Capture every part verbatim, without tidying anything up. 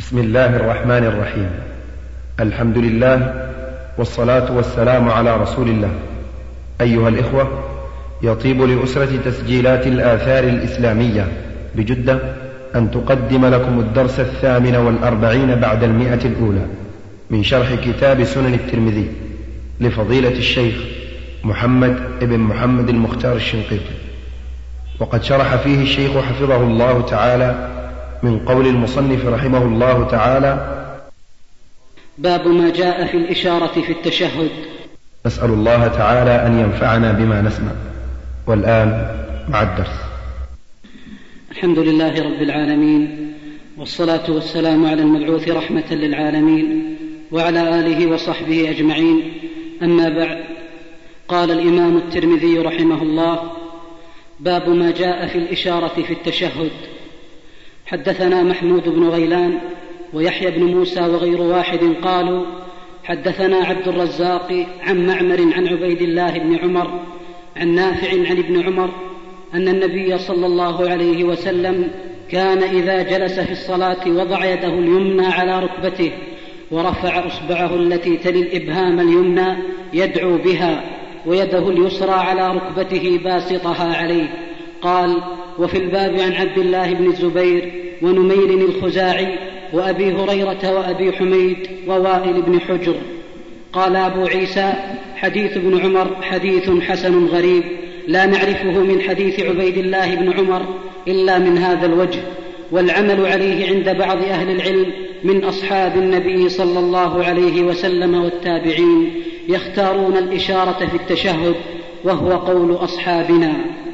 بسم الله الرحمن الرحيم. الحمد لله والصلاة والسلام على رسول الله. أيها الإخوة، يطيب لأسرة تسجيلات الآثار الإسلامية بجدة أن تقدم لكم الدرس الثامن والأربعين بعد المئة الأولى من شرح كتاب سنن الترمذي لفضيلة الشيخ محمد ابن محمد المختار الشنقيطي، وقد شرح فيه الشيخ حفظه الله تعالى من قول المصنف رحمه الله تعالى: باب ما جاء في الإشارة في التشهد. نسأل الله تعالى أن ينفعنا بما نسمع. والآن مع الدرس. الحمد لله رب العالمين، والصلاة والسلام على المبعوث رحمة للعالمين وعلى آله وصحبه أجمعين. أما بعد، قال الإمام الترمذي رحمه الله: باب ما جاء في الإشارة في التشهد. حدثنا محمود بن غيلان ويحيى بن موسى وغير واحد قالوا: حدثنا عبد الرزاق عن معمر عن عبيد الله بن عمر عن نافع عن ابن عمر أن النبي صلى الله عليه وسلم كان إذا جلس في الصلاة وضع يده اليمنى على ركبته ورفع أصبعه التي تلي الإبهام اليمنى يدعو بها، ويده اليسرى على ركبته باسطها عليه. قال: وفي الباب عن عبد الله بن الزبير ونمير الخزاعي وأبي هريرة وأبي حميد ووائل بن حجر. قال أبو عيسى: حديث ابن عمر حديث حسن غريب، لا نعرفه من حديث عبيد الله بن عمر إلا من هذا الوجه، والعمل عليه عند بعض أهل العلم من أصحاب النبي صلى الله عليه وسلم والتابعين، يختارون الإشارة في التشهد، وهو قول أصحابنا.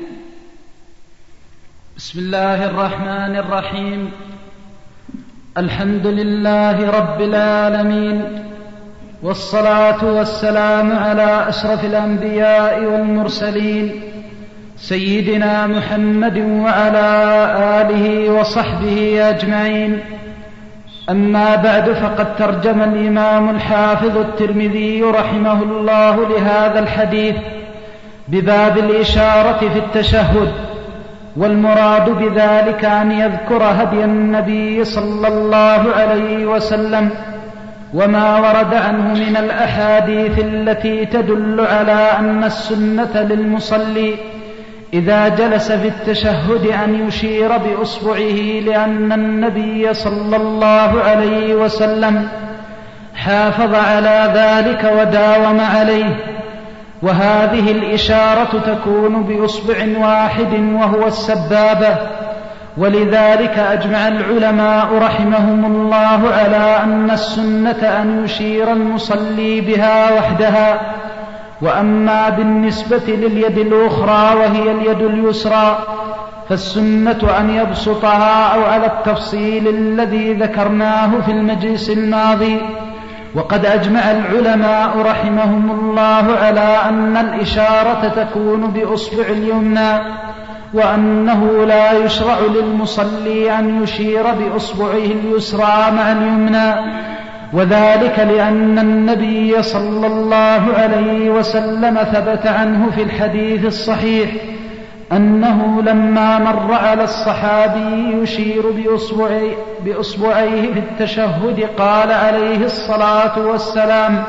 بسم الله الرحمن الرحيم. الحمد لله رب العالمين، والصلاة والسلام على أشرف الأنبياء والمرسلين سيدنا محمد وعلى آله وصحبه أجمعين. أما بعد، فقد ترجم الإمام الحافظ الترمذي رحمه الله لهذا الحديث بباب الإشارة في التشهد، والمراد بذلك أن يذكر هدي النبي صلى الله عليه وسلم وما ورد عنه من الأحاديث التي تدل على أن السنة للمصلي إذا جلس في التشهد أن يشير بإصبعه، لأن النبي صلى الله عليه وسلم حافظ على ذلك وداوم عليه. وهذه الإشارة تكون بإصبع واحد وهو السبابة، ولذلك أجمع العلماء رحمهم الله على أن السنة أن يشير المصلي بها وحدها. وأما بالنسبة لليد الأخرى وهي اليد اليسرى فالسنة أن يبسطها، أو على التفصيل الذي ذكرناه في المجلس الماضي. وقد أجمع العلماء رحمهم الله على أن الإشارة تكون بإصبع اليمنى، وأنه لا يشرع للمصلي أن يشير بإصبعه اليسرى مع اليمنى، وذلك لأن النبي صلى الله عليه وسلم ثبت عنه في الحديث الصحيح أنه لما مر على الصحابي يشير بإصبعيه, بإصبعيه في التشهد قال عليه الصلاة والسلام: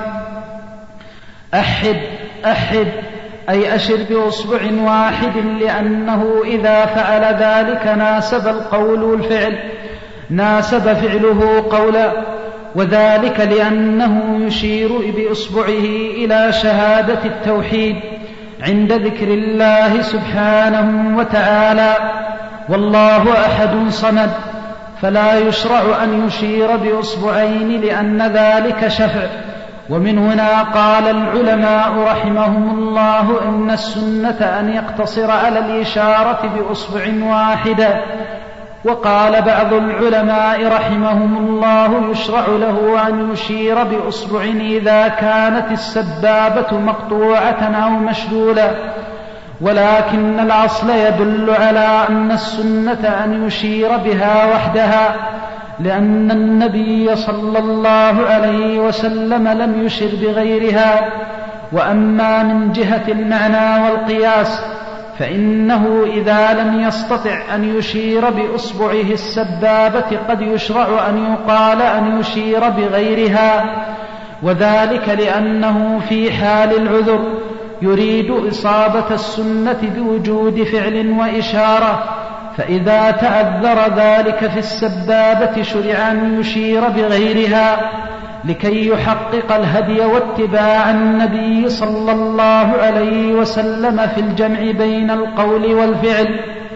أحد أحد، أي أشر بإصبع واحد، لأنه إذا فعل ذلك ناسب القول والفعل، ناسب فعله قولا، وذلك لأنه يشير بإصبعه إلى شهادة التوحيد عند ذكر الله سبحانه وتعالى: والله أحد صمد، فلا يشرع أن يشير بإصبعين لأن ذلك شفع. ومن هنا قال العلماء رحمهم الله إن السنة أن يقتصر على الإشارة بإصبع واحدة. وقال بعض العلماء رحمهم الله يشرع له أن يشير بإصبع إذا كانت السبابة مقطوعة أو مشلولة، ولكن الأصل يدل على أن السنة أن يشير بها وحدها، لأن النبي صلى الله عليه وسلم لم يشر بغيرها. وأما من جهة المعنى والقياس فإنه إذا لم يستطع أن يشير بإصبعه السبابة قد يشرع أن يقال أن يشير بغيرها، وذلك لأنه في حال العذر يريد إصابة السنة بوجود فعل وإشارة، فإذا تعذر ذلك في السبابة شرع أن يشير بغيرها لكي يحقق الهدي واتباع النبي صلى الله عليه وسلم في الجمع بين القول والفعل.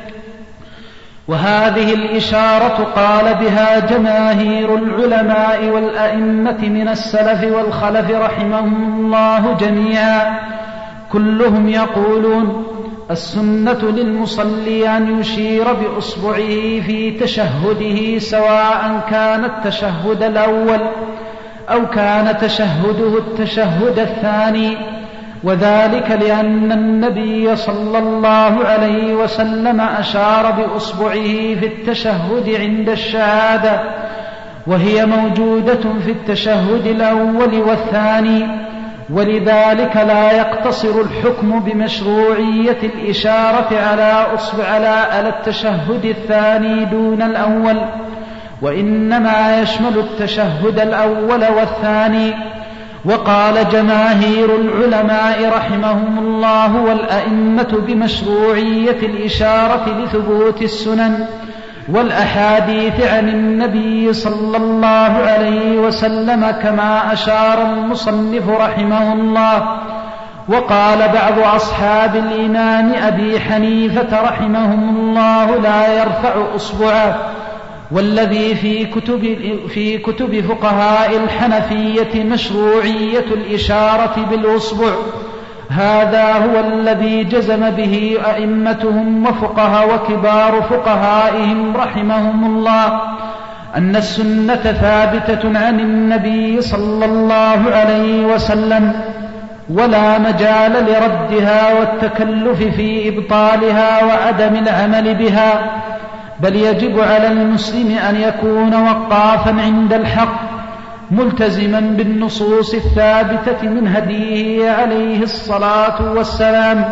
وهذه الإشارة قال بها جماهير العلماء والأئمة من السلف والخلف رحمهم الله جميعا، كلهم يقولون السنة للمصلي أن يشير بإصبعه في تشهده سواء كان التشهد الأول أو كان تشهده التشهد الثاني، وذلك لأن النبي صلى الله عليه وسلم أشار بإصبعه في التشهد عند الشهادة، وهي موجودة في التشهد الأول والثاني، ولذلك لا يقتصر الحكم بمشروعية الإشارة على أصبع على التشهد الثاني دون الأول، وإنما يشمل التشهد الأول والثاني. وقال جماهير العلماء رحمهم الله والأئمة بمشروعية الإشارة لثبوت السنن والأحاديث عن النبي صلى الله عليه وسلم كما أشار المصنف رحمه الله. وقال بعض أصحاب الإمام أبي حنيفة رحمهم الله لا يرفع أصبعه، والذي في كتب, في كتب فقهاء الحنفية مشروعية الإشارة بالأصبع، هذا هو الذي جزم به أئمتهم وفقهاء وكبار فقهائهم رحمهم الله أن السنة ثابتة عن النبي صلى الله عليه وسلم، ولا مجال لردها والتكلف في إبطالها وعدم العمل بها، بل يجب على المسلم أن يكون وقافا عند الحق ملتزما بالنصوص الثابتة من هديه عليه الصلاة والسلام.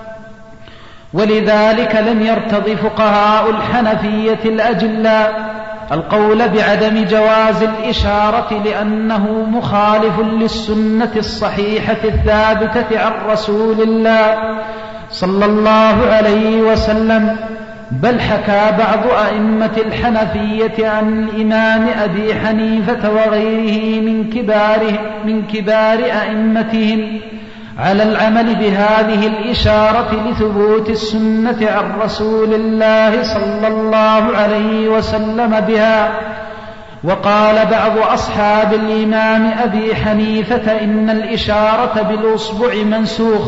ولذلك لم يرتض فقهاء الحنفية الأجلاء القول بعدم جواز الإشارة لأنه مخالف للسنة الصحيحة الثابتة عن رسول الله صلى الله عليه وسلم، بل حكى بعض أئمة الحنفية عن الإمام أبي حنيفة وغيره من كبار, من كبار أئمتهم على العمل بهذه الإشارة لثبوت السنة عن رسول الله صلى الله عليه وسلم بها. وقال بعض أصحاب الإمام أبي حنيفة إن الإشارة بالأصبع منسوخ،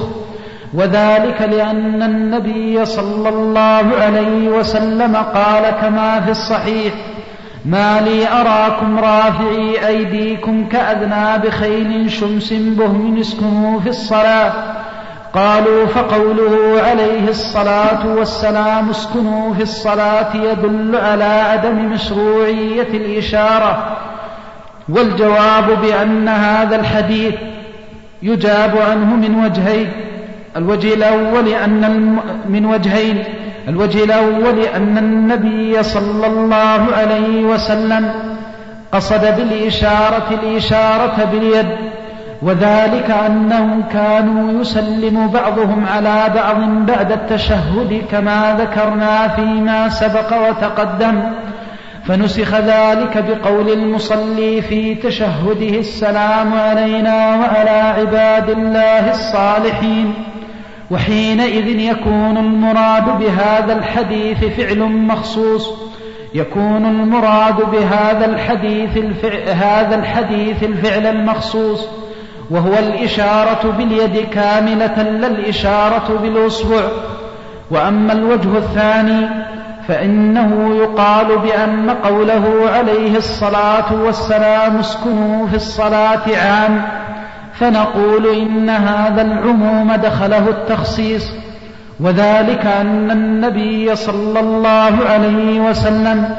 وذلك لأن النبي صلى الله عليه وسلم قال كما في الصحيح: ما لي أراكم رافعي أيديكم كأذناب خيل شمس بهم اسكنوا في الصلاة. قالوا: فقوله عليه الصلاة والسلام اسكنوا في الصلاة يدل على عدم مشروعية الإشارة. والجواب بأن هذا الحديث يجاب عنه من وجهين: الوجه الأول أن الم... من وجهين الوجه الأول أن النبي صلى الله عليه وسلم قصد بالإشارة الإشارة باليد، وذلك أنهم كانوا يسلم بعضهم على بعض بعد التشهد كما ذكرنا فيما سبق وتقدم، فنسخ ذلك بقول المصلي في تشهده: السلام علينا وعلى عباد الله الصالحين. وحينئذ يكون المراد بهذا الحديث فعل مخصوص يكون المراد بهذا الحديث الفعل, هذا الحديث الفعل المخصوص، وهو الإشارة باليد كاملة لا الإشارة بالأصبع. وأما الوجه الثاني فإنه يقال بأن قوله عليه الصلاة والسلام اسكنوا في الصلاة عام، فنقول إن هذا العموم دخله التخصيص، وذلك أن النبي صلى الله عليه وسلم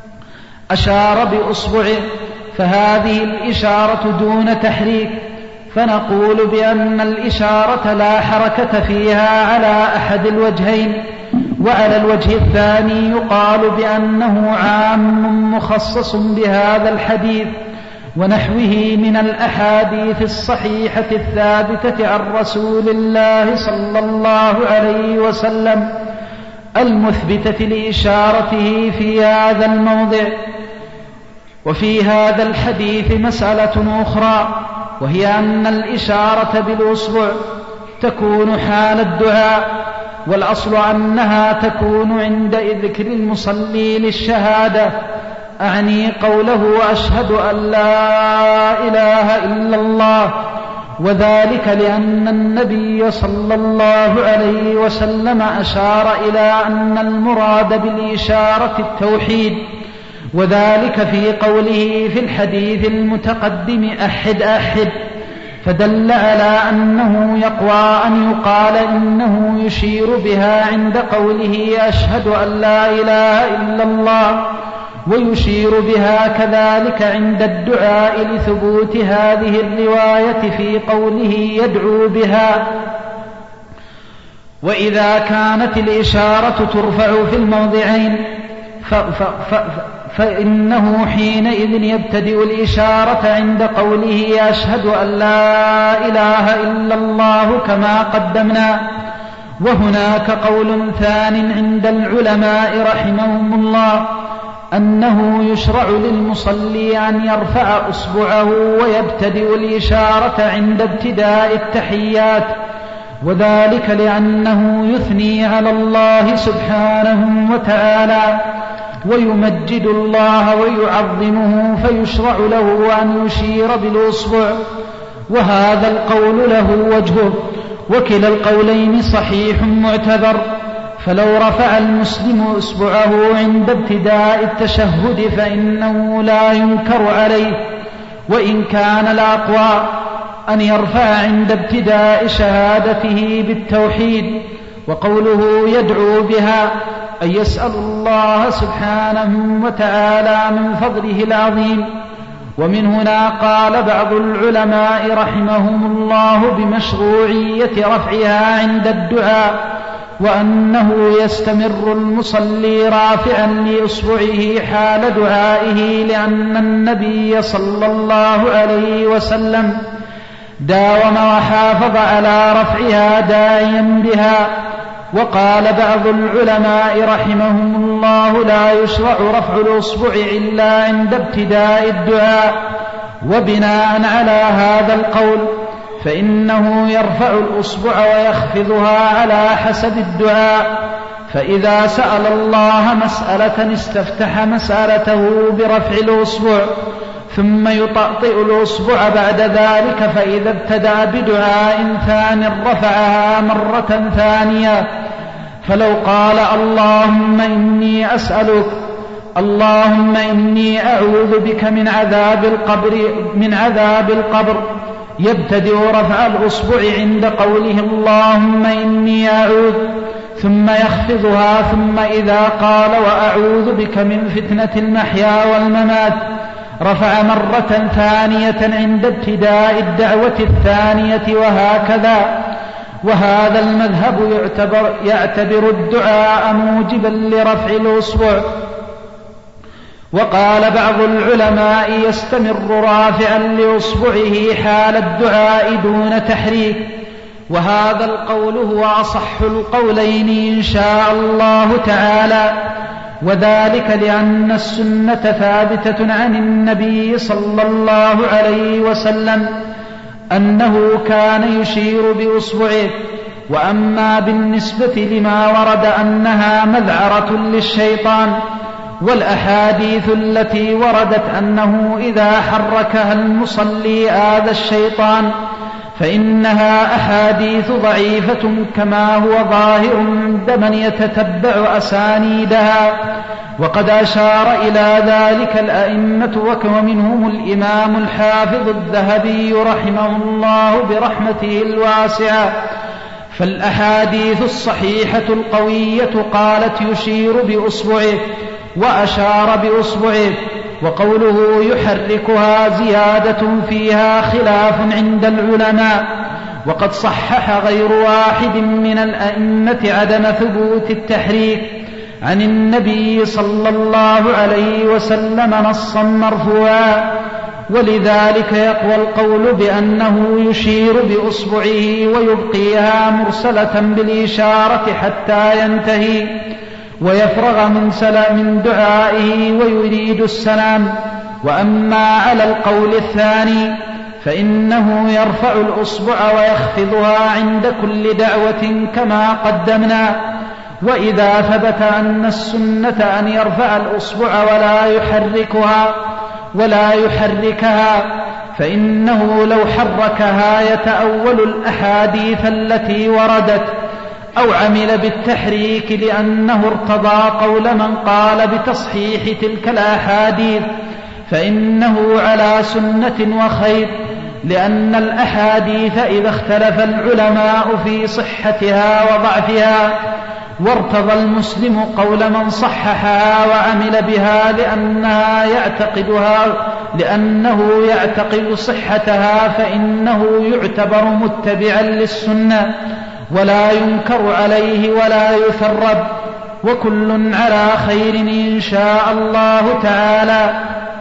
أشار بأصبعه، فهذه الإشارة دون تحريك، فنقول بأن الإشارة لا حركة فيها على أحد الوجهين. وعلى الوجه الثاني يقال بأنه عام مخصص بهذا الحديث ونحوه من الأحاديث الصحيحة الثابتة عن رسول الله صلى الله عليه وسلم المثبتة لإشارته في هذا الموضع. وفي هذا الحديث مسألة أخرى، وهي أن الإشارة بالأصبع تكون حال الدعاء، والأصل أنها تكون عند ذكر المصلي للشهادة، أعني قوله أشهد أن لا إله إلا الله، وذلك لأن النبي صلى الله عليه وسلم أشار إلى أن المراد بالإشارة التوحيد، وذلك في قوله في الحديث المتقدم أحد أحد، فدل على أنه يقوى أن يقال إنه يشير بها عند قوله أشهد أن لا إله إلا الله، ويشير بها كذلك عند الدعاء لثبوت هذه الرواية في قوله يدعو بها. وإذا كانت الإشارة ترفع في الموضعين ف ف ف فإنه حينئذ يبتدئ الإشارة عند قوله أشهد أن لا إله إلا الله كما قدمنا. وهناك قول ثان عند العلماء رحمهم الله أنه يشرع للمصلي أن يرفع أصبعه ويبتدئ الإشارة عند ابتداء التحيات، وذلك لأنه يثني على الله سبحانه وتعالى ويمجد الله ويعظمه، فيشرع له أن يشير بالأصبع، وهذا القول له وجهه، وكلا القولين صحيح معتبر. فلو رفع المسلم أصبعه عند ابتداء التشهد فإنه لا ينكر عليه، وإن كان الأقوى أن يرفع عند ابتداء شهادته بالتوحيد. وقوله يدعو بها أن يسأل الله سبحانه وتعالى من فضله العظيم. ومن هنا قال بعض العلماء رحمهم الله بمشروعية رفعها عند الدعاء، وأنه يستمر المصلي رافعا لإصبعه حال دعائه، لأن النبي صلى الله عليه وسلم داوم وحافظ على رفعها داعيا بها. وقال بعض العلماء رحمهم الله لا يشرع رفع الأصبع إلا عند ابتداء الدعاء. وبناء على هذا القول فإنه يرفع الأصبع ويخفضها على حسب الدعاء، فإذا سأل الله مسألة استفتح مسألته برفع الأصبع، ثم يطأطئ الأصبع بعد ذلك، فإذا ابتدأ بدعاء ثان رفعها مرة ثانية. فلو قال اللهم إني أسألك، اللهم إني أعوذ بك من عذاب القبر من عذاب القبر يبتدئ رفع الأصبع عند قوله اللهم إني أعوذ، ثم يخفضها، ثم إذا قال وأعوذ بك من فتنة المحيا والممات رفع مرة ثانية عند ابتداء الدعوة الثانية، وهكذا. وهذا المذهب يعتبر, يعتبر الدعاء موجبا لرفع الأصبع. وقال بعض العلماء يستمر رافعا لأصبعه حال الدعاء دون تحريك، وهذا القول هو أصح القولين إن شاء الله تعالى، وذلك لأن السنة ثابتة عن النبي صلى الله عليه وسلم أنه كان يشير بأصبعه. وأما بالنسبة لما ورد أنها مذعرة للشيطان والأحاديث التي وردت أنه إذا حركها المصلي آذى الشيطان فإنها أحاديث ضعيفة كما هو ظاهر عند من يتتبع أسانيدها، وقد أشار إلى ذلك الأئمة ومنهم الإمام الحافظ الذهبي رحمه الله برحمته الواسعة. فالأحاديث الصحيحة القوية قالت يشير بأصبعه وأشار بأصبعه، وقوله يحركها زيادة فيها خلاف عند العلماء، وقد صحح غير واحد من الأئمة عدم ثبوت التحريك عن النبي صلى الله عليه وسلم نصا مرفوعا، ولذلك يقوى القول بأنه يشير بأصبعه ويبقيها مرسلة بالإشارة حتى ينتهي ويفرغ من دعائه ويريد السلام. وأما على القول الثاني فإنه يرفع الأصبع ويخفضها عند كل دعوة كما قدمنا. وإذا ثبت أن السنة أن يرفع الأصبع ولا يحركها ولا يحركها فإنه لو حركها يتأول الأحاديث التي وردت أو عمل بالتحريك لأنه ارتضى قول من قال بتصحيح تلك الأحاديث فإنه على سنة وخير، لأن الأحاديث إذا اختلف العلماء في صحتها وضعفها وارتضى المسلم قول من صححها وعمل بها لأنها يعتقدها لأنه يعتقد صحتها فإنه يعتبر متبعا للسنة ولا ينكر عليه ولا يثرب، وكل على خير إن شاء الله تعالى.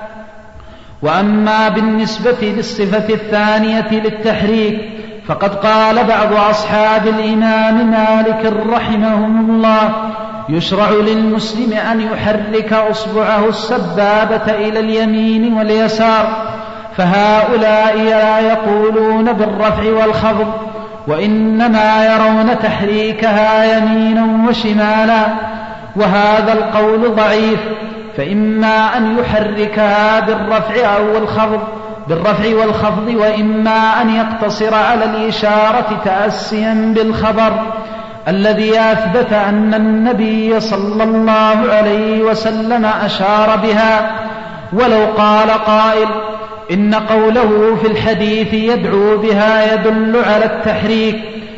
وأما بالنسبة للصفة الثانية للتحريك فقد قال بعض أصحاب الإمام مالك رحمهم الله يشرع للمسلم أن يحرك أصبعه السبابة إلى اليمين واليسار، فهؤلاء لا يقولون بالرفع والخفض وإنما يرون تحريكها يمينا وشمالا، وهذا القول ضعيف، فإما أن يحركها بالرفع أو الخفض بالرفع والخفض وإما أن يقتصر على الإشارة تأسيا بالخبر الذي أثبت أن النبي صلى الله عليه وسلم أشار بها. ولو قال قائل إن قوله في الحديث يدعو بها يدل على التحريك،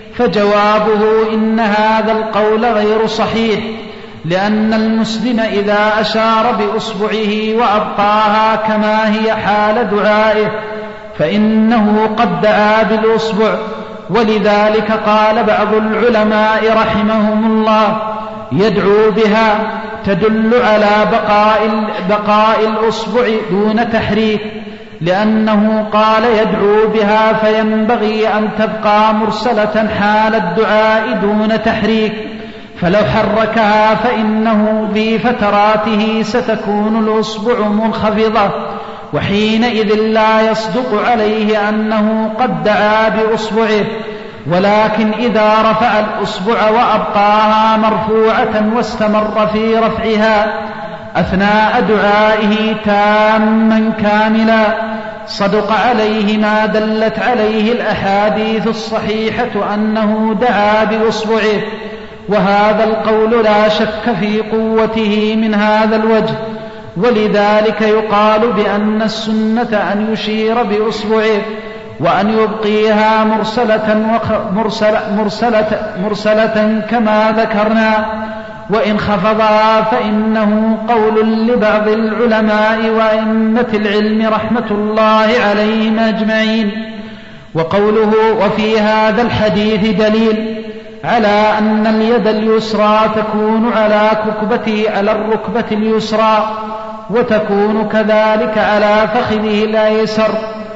فجوابه إن هذا القول غير صحيح، لأن المسلم إذا أشار بأصبعه وأبقاها كما هي حال دعائه فإنه قد دعا بالأصبع. ولذلك قال بعض العلماء رحمهم الله يدعو بها تدل على بقاء, بقاء الأصبع دون تحريك، لأنه قال يدعو بها فينبغي أن تبقى مرسلة حال الدعاء دون تحريك، فلو حركها فإنه في فتراته ستكون الأصبع منخفضة، وحينئذ لا يصدق عليه أنه قد دعا بأصبعه. ولكن إذا رفع الأصبع وأبقاها مرفوعة واستمر في رفعها أثناء دعائه تاما كاملا صدق عليه ما دلت عليه الأحاديث الصحيحة أنه دعا بأصبعه، وهذا القول لا شك في قوته من هذا الوجه. ولذلك يقال بأن السنة أن يشير بأصبعه وأن يبقيها مرسلة, مرسلة, مرسلة, مرسلة كما ذكرنا، وإن خفضها فإنه قول لبعض العلماء وأئمة العلم رحمة الله عليهم أجمعين. وقوله وفي هذا الحديث دليل على أن اليد اليسرى تكون على ككبته على الركبة اليسرى وتكون كذلك على فخذه الأيسر،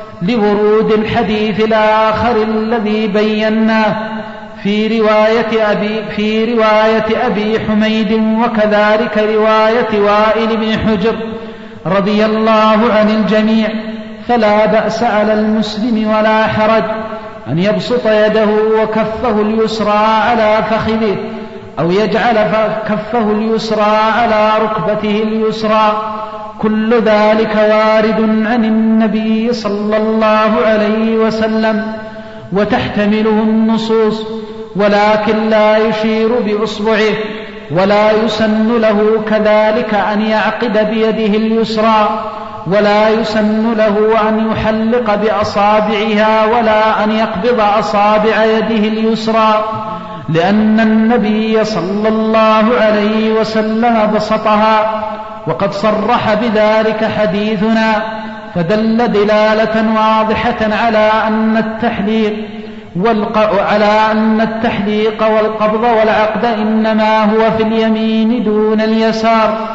لورود الحديث الآخر الذي بيناه في رواية أبي, في رواية أبي حميد وكذلك رواية وائل بن حجر رضي الله عن الجميع. فلا بأس على المسلم ولا حرج أن يبسط يده وكفه اليسرى على فخذه أو يجعل كفه اليسرى على ركبته اليسرى، كل ذلك وارد عن النبي صلى الله عليه وسلم وتحتمله النصوص، ولكن لا يشير بإصبعه، ولا يسن له كذلك أن يعقد بيده اليسرى، ولا يسن له أن يحلق بأصابعها ولا أن يقبض أصابع يده اليسرى، لأن النبي صلى الله عليه وسلم بسطها وقد صرح بذلك حديثنا، فدل دلالة واضحة على أن التحليق على أن التحليق والقبض والعقد إنما هو في اليمين دون اليسار.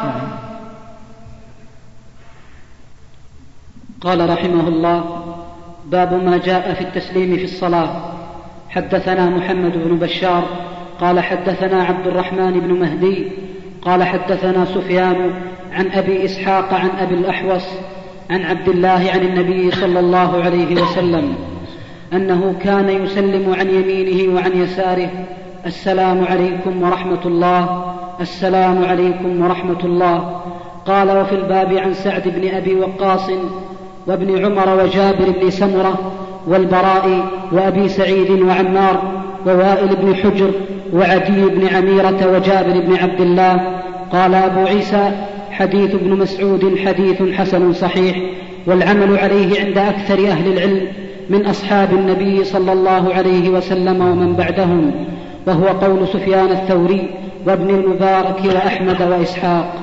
قال رحمه الله: باب ما جاء في التسليم في الصلاة. حدثنا محمد بن بشار قال حدثنا عبد الرحمن بن مهدي قال حدثنا سفيان عن أبي إسحاق عن أبي الأحوص عن عبد الله عن النبي صلى الله عليه وسلم أنه كان يسلم عن يمينه وعن يساره: السلام عليكم ورحمة الله، السلام عليكم ورحمة الله. قال: وفي الباب عن سعد بن أبي وقاص وابن عمر وجابر بن سمرة والبراء وأبي سعيد وعمار ووائل بن حجر وعدي بن عميرة وجابر بن عبد الله. قال أبو عيسى: حديث ابن مسعود حديث حسن صحيح، والعمل عليه عند أكثر أهل العلم من أصحاب النبي صلى الله عليه وسلم ومن بعدهم، وهو قول سفيان الثوري وابن المبارك وأحمد وإسحاق.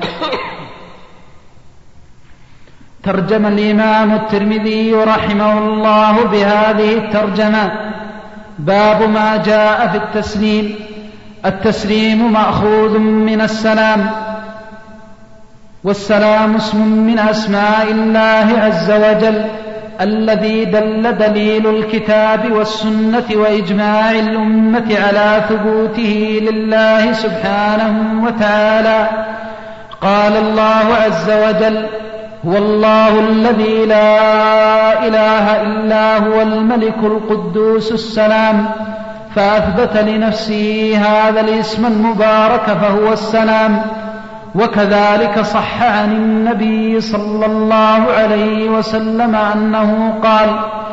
ترجم الإمام الترمذي رحمه الله بهذه الترجمة: باب ما جاء في التسليم. التسليم مأخوذ من السلام، والسلام اسم من أسماء الله عز وجل الذي دل دليل الكتاب والسنة وإجماع الأمة على ثبوته لله سبحانه وتعالى. قال الله عز وجل: هو الله الذي لا إله إلا هو الملك القدوس السلام، فأثبت لنفسه هذا الاسم المبارك فهو السلام. وكذلك صح عن النبي صلى الله عليه وسلم أنه قال: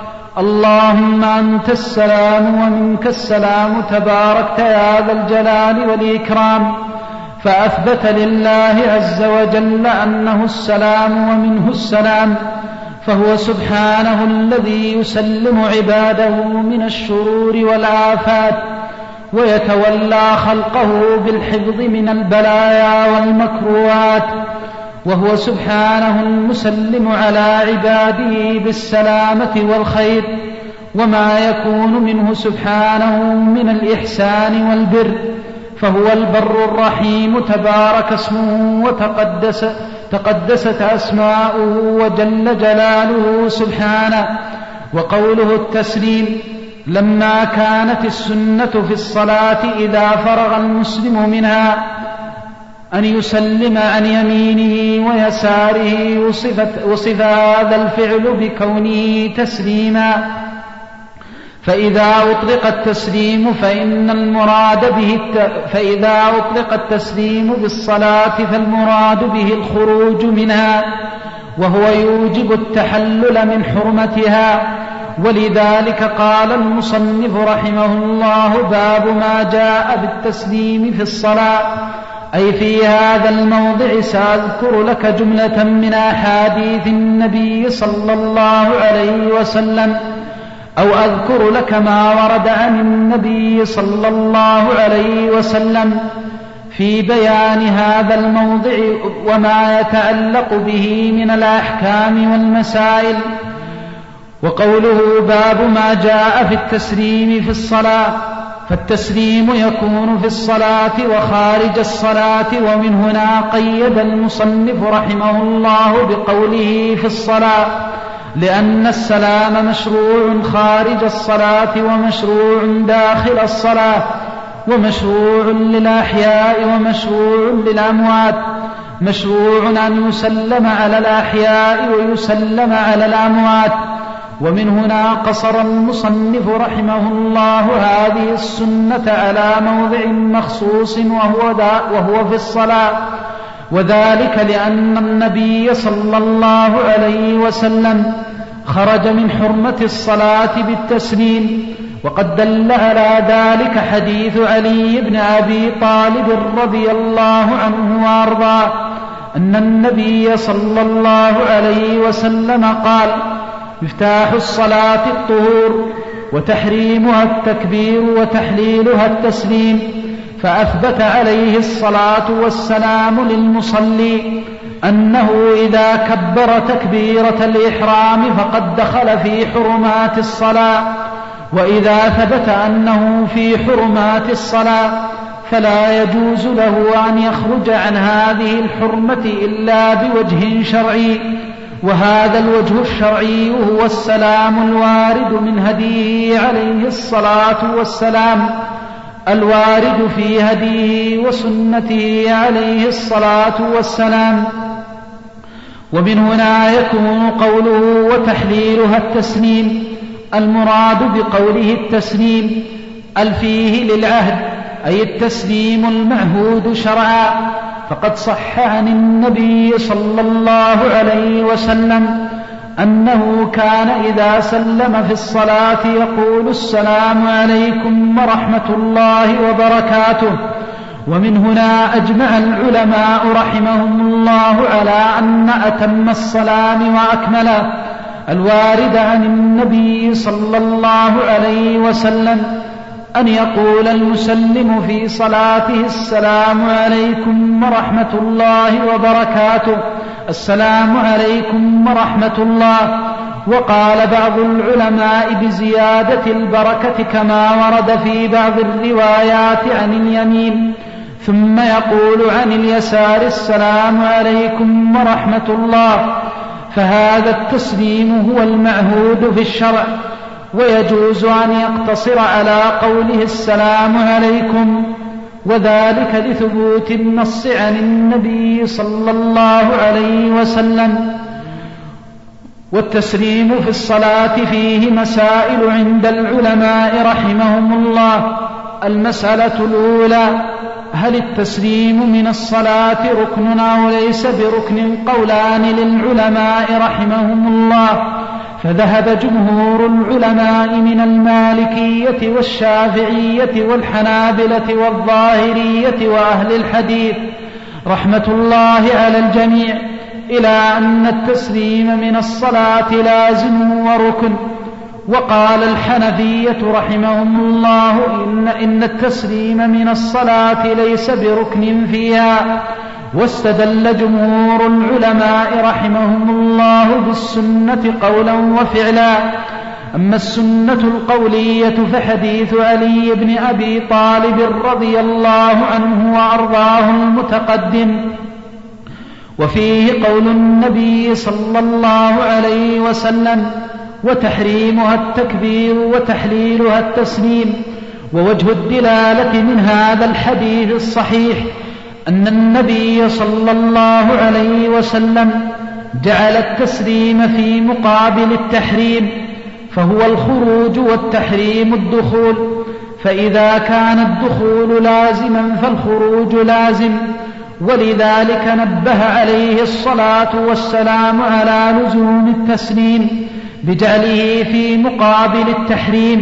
اللهم أنت السلام ومنك السلام تباركت يا ذا الجلال والإكرام. فأثبت لله عز وجل أنه السلام ومنه السلام، فهو سبحانه الذي يسلم عباده من الشرور والآفات، ويتولى خلقه بالحفظ من البلايا والمكروهات، وهو سبحانه المسلم على عباده بالسلامة والخير وما يكون منه سبحانه من الإحسان والبر، فهو البر الرحيم تبارك اسمه وتقدس تقدست أسماؤه وجل جلاله سبحانه. وقوله التسليم: لما كانت السنة في الصلاة إذا فرغ المسلم منها أن يسلم عن يمينه ويساره، وصفت وصف هذا الفعل بكونه تسليما. فإذا أطلق التسليم فإن المراد به فإذا أطلق التسليم بالصلاة فالمراد به الخروج منها، وهو يوجب التحلل من حرمتها. ولذلك قال المصنف رحمه الله: باب ما جاء بالتسليم في الصلاة. أي في هذا الموضع سأذكر لك جملة من أحاديث النبي صلى الله عليه وسلم، أو أذكر لك ما ورد عن النبي صلى الله عليه وسلم في بيان هذا الموضع وما يتعلق به من الأحكام والمسائل. وقوله: باب ما جاء في التسليم في الصلاة، فالتسليم يكون في الصلاة وخارج الصلاة، ومن هنا قيد المصنف رحمه الله بقوله في الصلاة، لأن السلام مشروع خارج الصلاة ومشروع داخل الصلاة، ومشروع للأحياء ومشروع للأموات. مشروع أن يسلم على الأحياء ويسلم على الأموات. ومن هنا قصر المصنف رحمه الله هذه السنة على موضع مخصوص وهو, وهو في الصلاة، وذلك لأن النبي صلى الله عليه وسلم خرج من حرمة الصلاة بالتسليم. وقد دل على ذلك حديث علي بن أبي طالب رضي الله عنه وأرضاه أن النبي صلى الله عليه وسلم قال: مفتاح الصلاة الطهور، وتحريمها التكبير، وتحليلها التسليم. فأثبت عليه الصلاة والسلام للمصلي أنه إذا كبر تكبيرة الإحرام فقد دخل في حرمات الصلاة، وإذا ثبت أنه في حرمات الصلاة فلا يجوز له أن يخرج عن هذه الحرمة إلا بوجه شرعي، وهذا الوجه الشرعي هو السلام الوارد من هديه عليه الصلاة والسلام، الوارد في هديه وسنته عليه الصلاة والسلام. ومن هنا يكون قوله وتحليلها التسليم، المراد بقوله التسليم الفيه للعهد، أي التسليم المعهود شرعا، فقد صح عن النبي صلى الله عليه وسلم أنه كان إذا سلم في الصلاة يقول السلام عليكم ورحمة الله وبركاته. ومن هنا أجمع العلماء رحمهم الله على أن أتم السلام وأكمله الوارد عن النبي صلى الله عليه وسلم أن يقول المسلم في صلاته السلام عليكم ورحمة الله وبركاته، السلام عليكم ورحمة الله. وقال بعض العلماء بزيادة البركة كما ورد في بعض الروايات عن اليمين، ثم يقول عن اليسار السلام عليكم ورحمة الله، فهذا التسليم هو المعهود في الشرع، ويجوز أن يقتصر على قوله السلام عليكم، وذلك لثبوت النص عن النبي صلى الله عليه وسلم. والتسليم في الصلاة فيه مسائل عند العلماء رحمهم الله. المسألة الأولى: هل التسليم من الصلاة ركن أو ليس بركن؟ قولان للعلماء رحمهم الله، فذهب جمهور العلماء من المالكية والشافعية والحنابلة والظاهرية وأهل الحديث رحمة الله على الجميع إلى أن التسليم من الصلاة لازم وركن. وقال الحنفية رحمهم الله إن, إن التسليم من الصلاة ليس بركن فيها، واستدل جمهور العلماء رحمهم الله بالسنة قولا وفعلا. أما السنة القولية فحديث علي بن أبي طالب رضي الله عنه وأرضاه المتقدم، وفيه قول النبي صلى الله عليه وسلم: وتحريمها التكبير وتحليلها التسليم. ووجه الدلالة من هذا الحديث الصحيح أن النبي صلى الله عليه وسلم جعل التسليم في مقابل التحريم، فهو الخروج والتحريم الدخول، فإذا كان الدخول لازما فالخروج لازم، ولذلك نبه عليه الصلاة والسلام على لزوم التسليم بجعله في مقابل التحريم،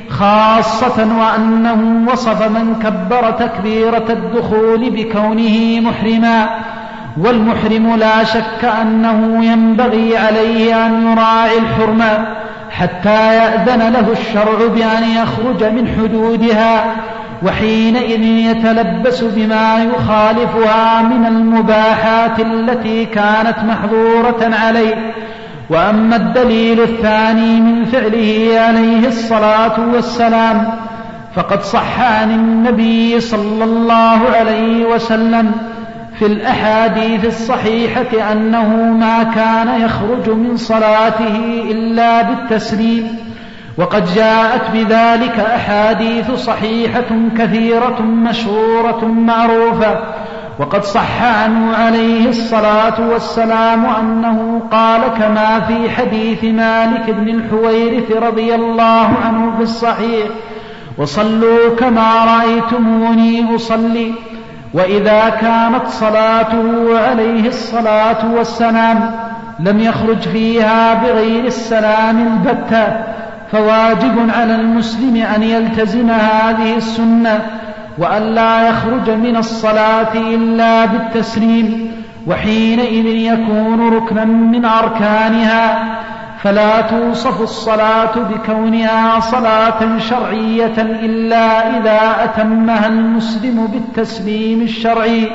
خاصة وأنه وصف من كبر تكبيرة الدخول بكونه محرما، والمحرم لا شك أنه ينبغي عليه أن يراعي الحرمة حتى يأذن له الشرع بأن يخرج من حدودها، وحينئذ يتلبس بما يخالفها من المباحات التي كانت محظورة عليه. وأما الدليل الثاني من فعله عليه الصلاة والسلام فقد صح عن النبي صلى الله عليه وسلم في الأحاديث الصحيحة أنه ما كان يخرج من صلاته إلا بالتسليم، وقد جاءت بذلك أحاديث صحيحة كثيرة مشهورة معروفة. وقد صح عنه عليه الصلاة والسلام أنه قال كما في حديث مالك بن الحويرث رضي الله عنه في الصحيح: وصلوا كما رأيتموني أصلي. وإذا كانت صلاته عليه الصلاة والسلام لم يخرج فيها بغير السلام البتة، فواجب على المسلم أن يلتزم هذه السنة، وأن لا يخرج من الصلاة إلا بالتسليم، وحينئذ يكون ركنا من أركانها. فلا توصف الصلاة بكونها صلاة شرعية إلا إذا أتمها المسلم بالتسليم الشرعي.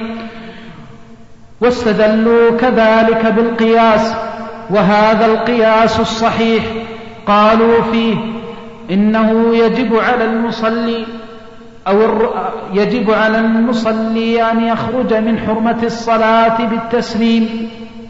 واستدلوا كذلك بالقياس، وهذا القياس الصحيح قالوا فيه إنه يجب على المصلي أو يجب على المصلي أن يخرج من حرمة الصلاة بالتسليم،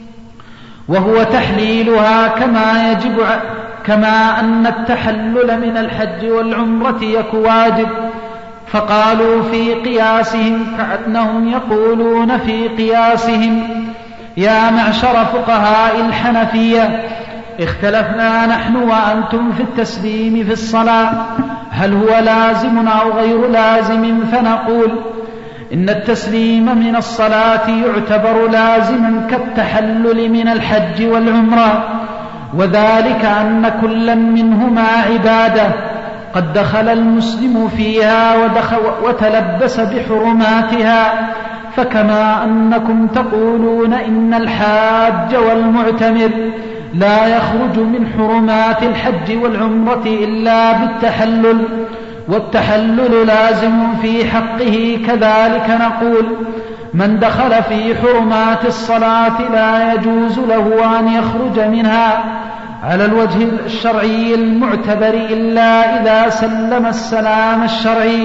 وهو تحليلها كما يجب كما أن التحلل من الحج والعمرة يك واجب. فقالوا في قياسهم كأنهم يقولون في قياسهم: يا معشر فقهاء الحنفية، اختلفنا نحن وأنتم في التسليم في الصلاة، هل هو لازم أو غير لازم؟ فنقول إن التسليم من الصلاة يعتبر لازما كالتحلل من الحج والعمرة، وذلك أن كلا منهما عبادة قد دخل المسلم فيها ودخل وتلبس بحرماتها، فكما أنكم تقولون إن الحاج والمعتمر لا يخرج من حرمات الحج والعمرة إلا بالتحلل، والتحلل لازم في حقه، كذلك نقول من دخل في حرمات الصلاة لا يجوز له أن يخرج منها على الوجه الشرعي المعتبر إلا إذا سلم السلام الشرعي.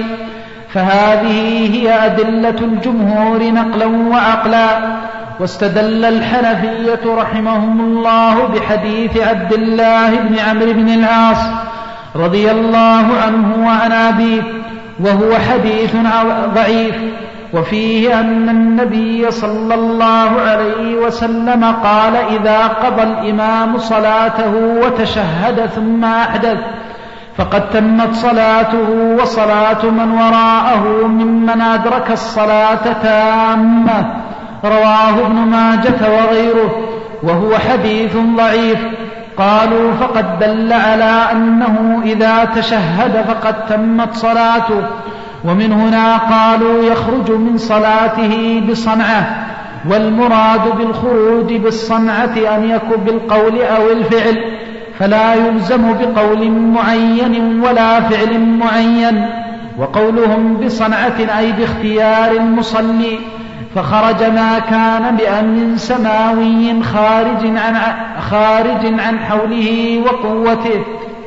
فهذه هي أدلة الجمهور نقلا وعقلا. واستدل الحنفية رحمهم الله بحديث عبد الله بن عمرو بن العاص رضي الله عنه وعن أبيه، وهو حديث ضعيف، وفيه أن النبي صلى الله عليه وسلم قال: إذا قضى الإمام صلاته وتشهد ثم أحدث فقد تمت صلاته وصلاة من وراءه ممن أدرك الصلاة تامة. رواه ابن ماجة وغيره، وهو حديث ضعيف. قالوا: فقد دل على أنه إذا تشهد فقد تمت صلاته، ومن هنا قالوا يخرج من صلاته بصنعة، والمراد بالخروج بالصنعة أن يكون بالقول أو الفعل، فلا يلزم بقول معين ولا فعل معين. وقولهم بصنعة أي باختيار المصلي، فخرج ما كان بأمر سماوي خارج عن, خارج عن حوله وقوته.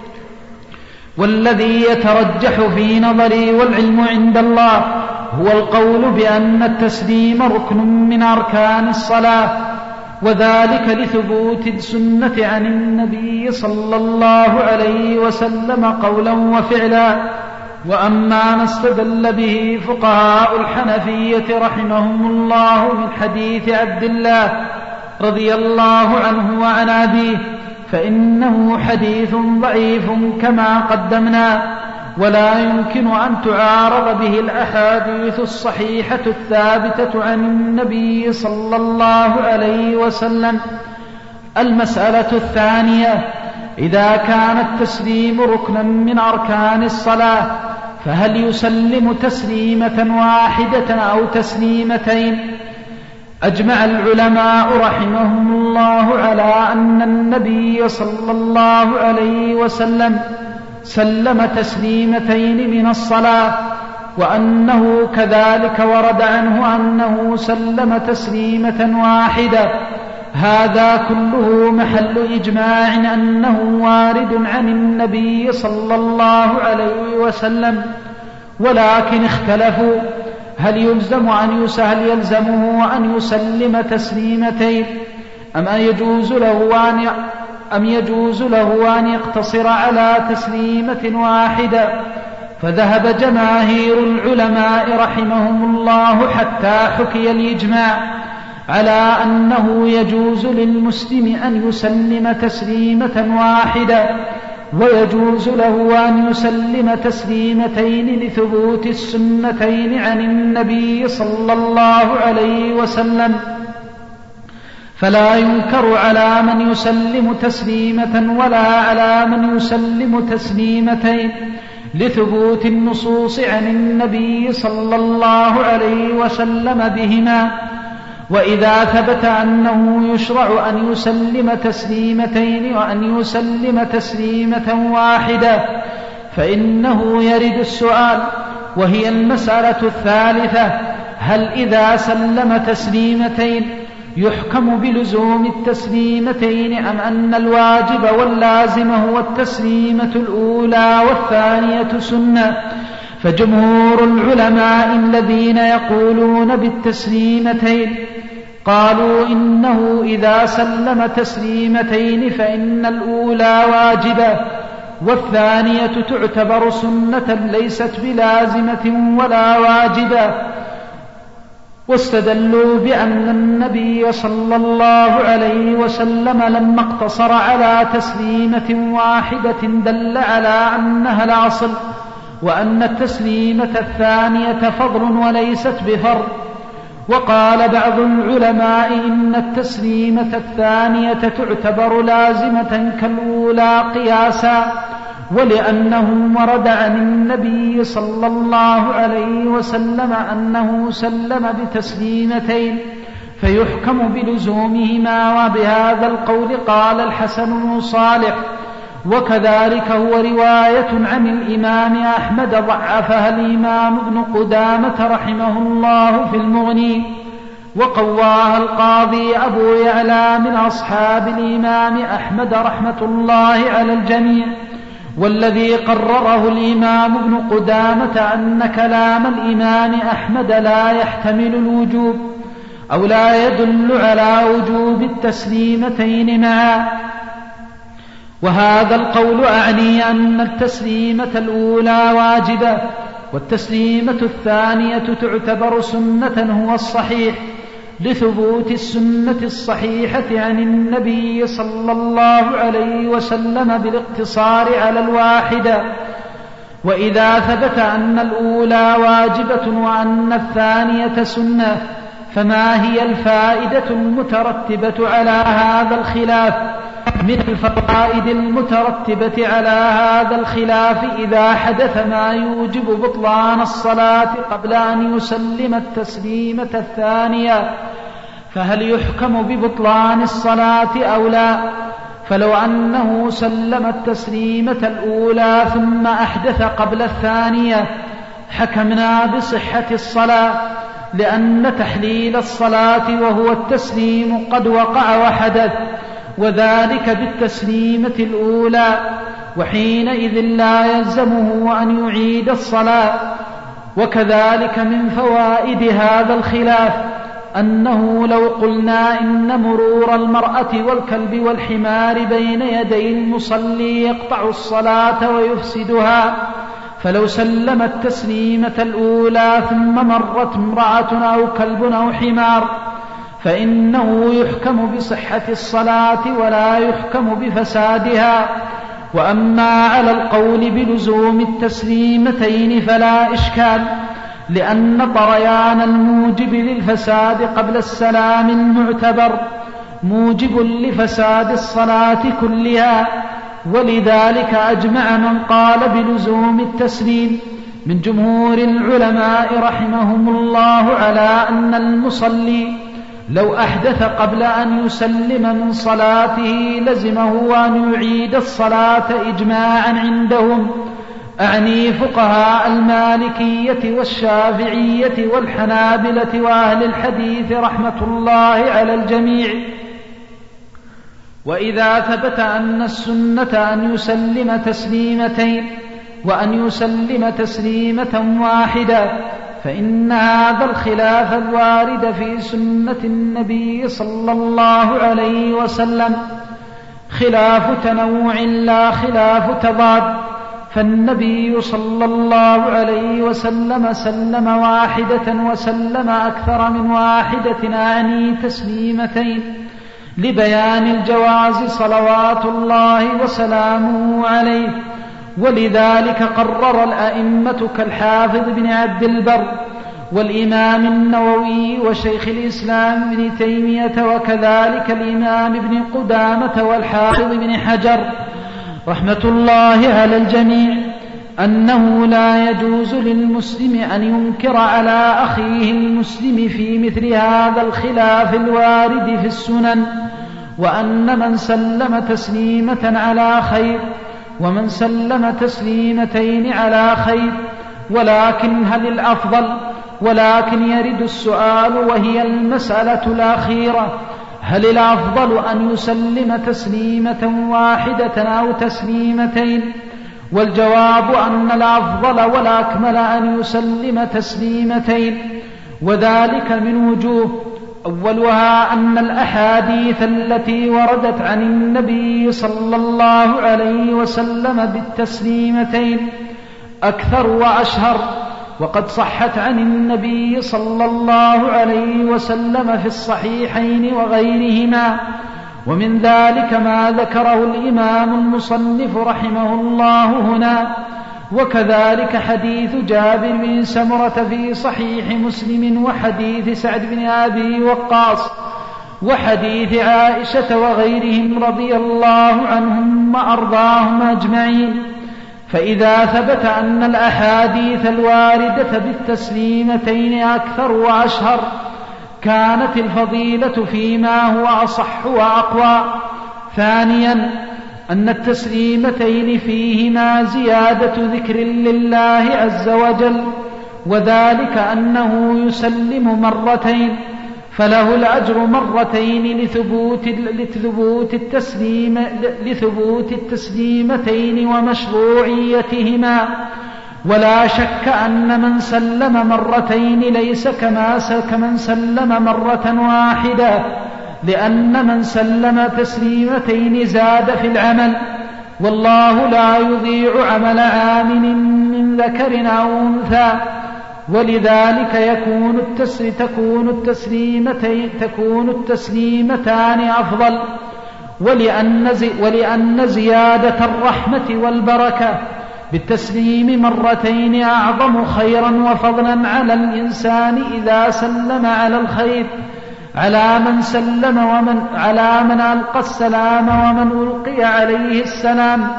والذي يترجح في نظري والعلم عند الله هو القول بأن التسليم ركن من أركان الصلاة، وذلك لثبوت السنة عن النبي صلى الله عليه وسلم قولا وفعلا. وأما ما استدل به فقهاء الحنفية رحمهم الله من حديث عبد الله رضي الله عنه وعن أبيه فإنه حديث ضعيف كما قدمنا، ولا يمكن أن تعارض به الأحاديث الصحيحة الثابتة عن النبي صلى الله عليه وسلم. المسألة الثانية: إذا كان التسليم ركنا من أركان الصلاة فهل يسلم تسليمة واحدة أو تسليمتين؟ أجمع العلماء رحمهم الله على أن النبي صلى الله عليه وسلم سلم تسليمتين من الصلاة، وأنه كذلك ورد عنه أنه سلم تسليمة واحدة. هذا كله محل إجماع أنه وارد عن النبي صلى الله عليه وسلم، ولكن اختلفوا هل يلزم أن يسهل يلزمه أن يسلم تسليمتين أم أن يجوز له أن أم يجوز له أن يقتصر على تسليمة واحدة. فذهب جماهير العلماء رحمهم الله حتى حكي الإجماع على أنه يجوز للمسلم أن يسلم تسليمة واحدة، ويجوز له أن يسلم تسليمتين لثبوت السنتين عن النبي صلى الله عليه وسلم. فلا ينكر على من يسلم تسليمة ولا على من يسلم تسليمتين لثبوت النصوص عن النبي صلى الله عليه وسلم بهما. وإذا ثبت أنه يشرع أن يسلم تسليمتين وأن يسلم تسليمة واحدة فإنه يرد السؤال، وهي المسألة الثالثة: هل إذا سلم تسليمتين يحكم بلزوم التسليمتين أم أن الواجب واللازم هو التسليمة الأولى والثانية سنة؟ فجمهور العلماء الذين يقولون بالتسليمتين قالوا إنه إذا سلم تسليمتين فإن الأولى واجبة والثانية تعتبر سنة ليست بلازمة ولا واجبة، واستدلوا بأن النبي صلى الله عليه وسلم لما اقتصر على تسليمة واحدة دل على أنها الأصل، وأن التسليمة الثانية فضل وليست بفرض. وقال بعض العلماء إن التسليمة الثانية تعتبر لازمة كالأولى قياسا، ولأنه ورد عن النبي صلى الله عليه وسلم أنه سلم بتسليمتين فيحكم بلزومهما. وبهذا القول قال الحسن بن صالح، وكذلك هو رواية عن الإمام أحمد ضعفها الإمام ابن قدامة رحمه الله في المغني، وقواها القاضي أبو يعلى من أصحاب الإمام أحمد رحمة الله على الجميع. والذي قرره الإمام ابن قدامة أن كلام الإمام أحمد لا يحتمل الوجوب أو لا يدل على وجوب التسليمتين معا، وهذا القول أعني أن التسليمة الأولى واجبة والتسليمة الثانية تعتبر سنة هو الصحيح، لثبوت السنة الصحيحة عن النبي صلى الله عليه وسلم بالاقتصار على الواحدة. وإذا ثبت أن الأولى واجبة وأن الثانية سنة فما هي الفائدة المترتبة على هذا الخلاف؟ من الفوائد المترتبة على هذا الخلاف: إذا حدث ما يوجب بطلان الصلاة قبل أن يسلم التسليمة الثانية فهل يحكم ببطلان الصلاة أو لا؟ فلو أنه سلم التسليمة الأولى ثم أحدث قبل الثانية حكمنا بصحة الصلاة، لأن تحليل الصلاة وهو التسليم قد وقع وحدث، وذلك بالتسليمة الأولى، وحينئذ لا يلزمه أن يعيد الصلاة. وكذلك من فوائد هذا الخلاف أنه لو قلنا إن مرور المرأة والكلب والحمار بين يدي المصلي يقطع الصلاة ويفسدها، فلو سلم التسليمة الأولى ثم مرت امرأة أو كلب أو حمار فإنه يحكم بصحة الصلاة ولا يحكم بفسادها. وأما على القول بلزوم التسليمتين فلا إشكال، لأن طريان الموجب للفساد قبل السلام المعتبر موجب لفساد الصلاة كلها، ولذلك أجمع من قال بلزوم التسليم من جمهور العلماء رحمهم الله على أن المصلي لو أحدث قبل أن يسلم من صلاته لزمه أن يعيد الصلاة إجماعا عندهم، أعني فقهاء المالكية والشافعية والحنابلة وأهل الحديث رحمة الله على الجميع. وإذا ثبت أن السنة أن يسلم تسليمتين وأن يسلم تسليمة واحدة فإن هذا الخلاف الوارد في سنة النبي صلى الله عليه وسلم خلاف تنوع لا خلاف تضاد، فالنبي صلى الله عليه وسلم سلم واحدة وسلم أكثر من واحدة أعني تسليمتين لبيان الجواز صلوات الله وسلامه عليه، ولذلك قرر الأئمة كالحافظ بن عبد البر والإمام النووي وشيخ الإسلام ابن تيمية وكذلك الإمام ابن قدامة والحافظ بن حجر رحمة الله على الجميع أنه لا يجوز للمسلم أن ينكر على أخيه المسلم في مثل هذا الخلاف الوارد في السنن، وأن من سلم تسليمة على خير ومن سلم تسليمتين على خير، ولكن هل الأفضل ولكن يرد السؤال وهي المسألة الأخيرة: هل الأفضل أن يسلم تسليمة واحدة أو تسليمتين؟ والجواب أن الأفضل والأكمل أن يسلم تسليمتين، وذلك من وجوه: أولها أن الأحاديث التي وردت عن النبي صلى الله عليه وسلم بالتسليمتين أكثر وأشهر، وقد صحت عن النبي صلى الله عليه وسلم في الصحيحين وغيرهما. ومن ذلك ما ذكره الإمام المصنف رحمه الله هنا، وكذلك حديث جابر بن سمرة في صحيح مسلم، وحديث سعد بن أبي وقاص، وحديث عائشة وغيرهم رضي الله عنهم وأرضاهم أجمعين. فإذا ثبت أن الأحاديث الواردة بالتسليمتين أكثر وأشهر كانت الفضيلة فيما هو أصح وأقوى. ثانيا أن التسليمتين فيهما زيادة ذكر لله عز وجل، وذلك أنه يسلم مرتين فله الأجر مرتين لثبوت, لثبوت, التسليم لثبوت التسليمتين ومشروعيتهما. ولا شك أن من سلم مرتين ليس كما كمن سلم مرة واحدة، لأن من سلم تسليمتين زاد في العمل، والله لا يضيع عمل عامل من ذكر أو أنثى. ولذلك يكون التسل تكون التسليمتين تكون التسليمتان أفضل، ولأن, زي ولأن زيادة الرحمة والبركة بالتسليم مرتين أعظم خيرا وفضلا على الإنسان إذا سلم على الخير على من سلم ومن على من ألقى السلام ومن ألقي عليه السلام.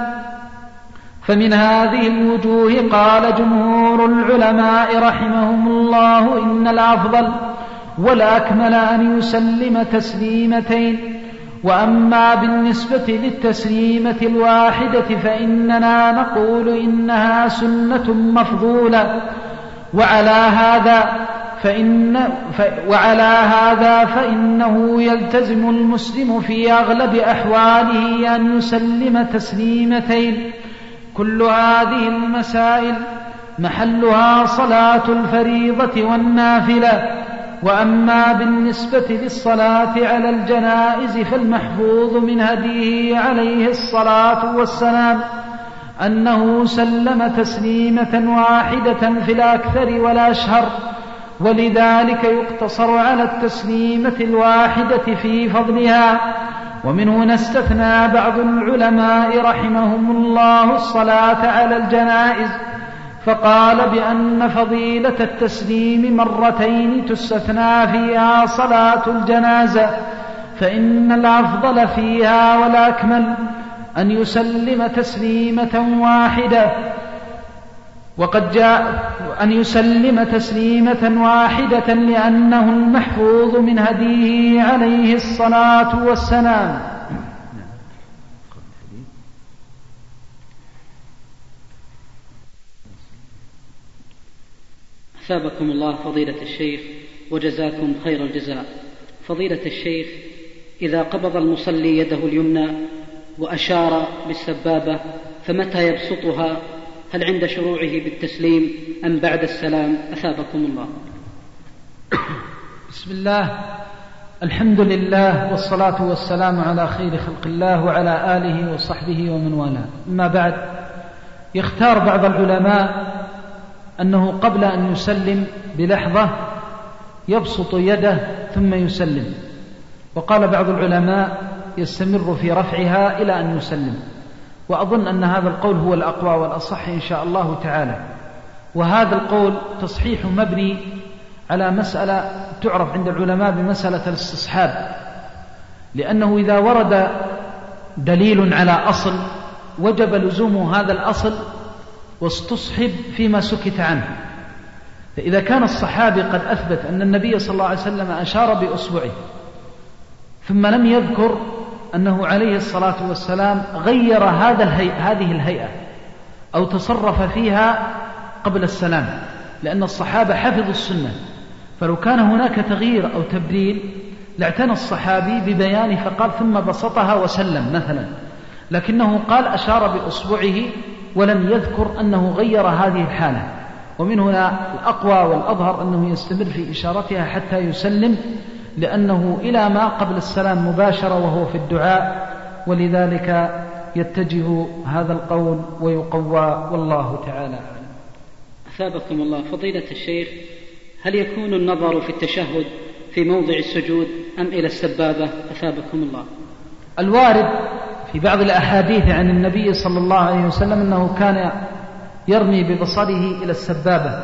فمن هذه الوجوه قال جمهور العلماء رحمهم الله إن الأفضل والأكمل أن يسلم تسليمتين. وأما بالنسبة للتسليمة الواحدة فإننا نقول إنها سنة مفضولة، وعلى هذا فإن وعلى هذا فإنه يلتزم المسلم في أغلب أحواله أن يسلم تسليمتين. كل هذه المسائل محلها صلاة الفريضة والنافلة. وأما بالنسبة للصلاة على الجنائز فالمحفوظ من هديه عليه الصلاة والسلام أنه سلم تسليمة واحدة في الأكثر والأشهر، ولذلك يقتصر على التسليمة الواحدة في فضلها. ومن هنا استثنى بعض العلماء رحمهم الله الصلاة على الجنائز، فقال بأن فضيلة التسليم مرتين تستثنى فيها صلاة الجنازة، فإن الأفضل فيها والأكمل أن يسلم تسليمة واحدة. وقد جاء أن يسلم تسليمة واحدة لأنه المحفوظ من هديه عليه الصلاة والسلام. أثابكم الله فضيلة الشيخ وجزاكم خير الجزاء. فضيلة الشيخ، إذا قبض المصلي يده اليمنى وأشار بالسبابة فمتى يبسطها؟ هل عند شروعه بالتسليم أم بعد السلام؟ أثابكم الله. بسم الله، الحمد لله، والصلاة والسلام على خير خلق الله وعلى آله وصحبه ومن والاه. أما بعد، يختار بعض العلماء أنه قبل أن يسلم بلحظة يبسط يده ثم يسلم، وقال بعض العلماء يستمر في رفعها إلى أن يسلم، وأظن أن هذا القول هو الأقوى والأصح إن شاء الله تعالى. وهذا القول تصحيح مبني على مسألة تعرف عند العلماء بمسألة الاستصحاب، لأنه إذا ورد دليل على أصل وجب لزوم هذا الأصل واستصحب فيما سكت عنه. فإذا كان الصحابي قد أثبت أن النبي صلى الله عليه وسلم أشار بأصبعه ثم لم يذكر أنه عليه الصلاة والسلام غير هذا الهيئة هذه الهيئة أو تصرف فيها قبل السلام، لأن الصحابة حفظوا السنة، فلو كان هناك تغيير أو تبديل لاعتنى الصحابي ببيانه فقال ثم بسطها وسلم مثلا، لكنه قال أشار بأصبعه ولم يذكر أنه غير هذه الحالة. ومن هنا الأقوى والأظهر أنه يستمر في إشارتها حتى يسلم، لأنه إلى ما قبل السلام مباشرة وهو في الدعاء، ولذلك يتجه هذا القول ويقوى، والله تعالى أعلم. أثابكم الله. فضيلة الشيخ، هل يكون النظر في التشهد في موضع السجود أم إلى السبابة؟ أثابكم الله. الوارد في بعض الأحاديث عن النبي صلى الله عليه وسلم أنه كان يرمي ببصره إلى السبابة،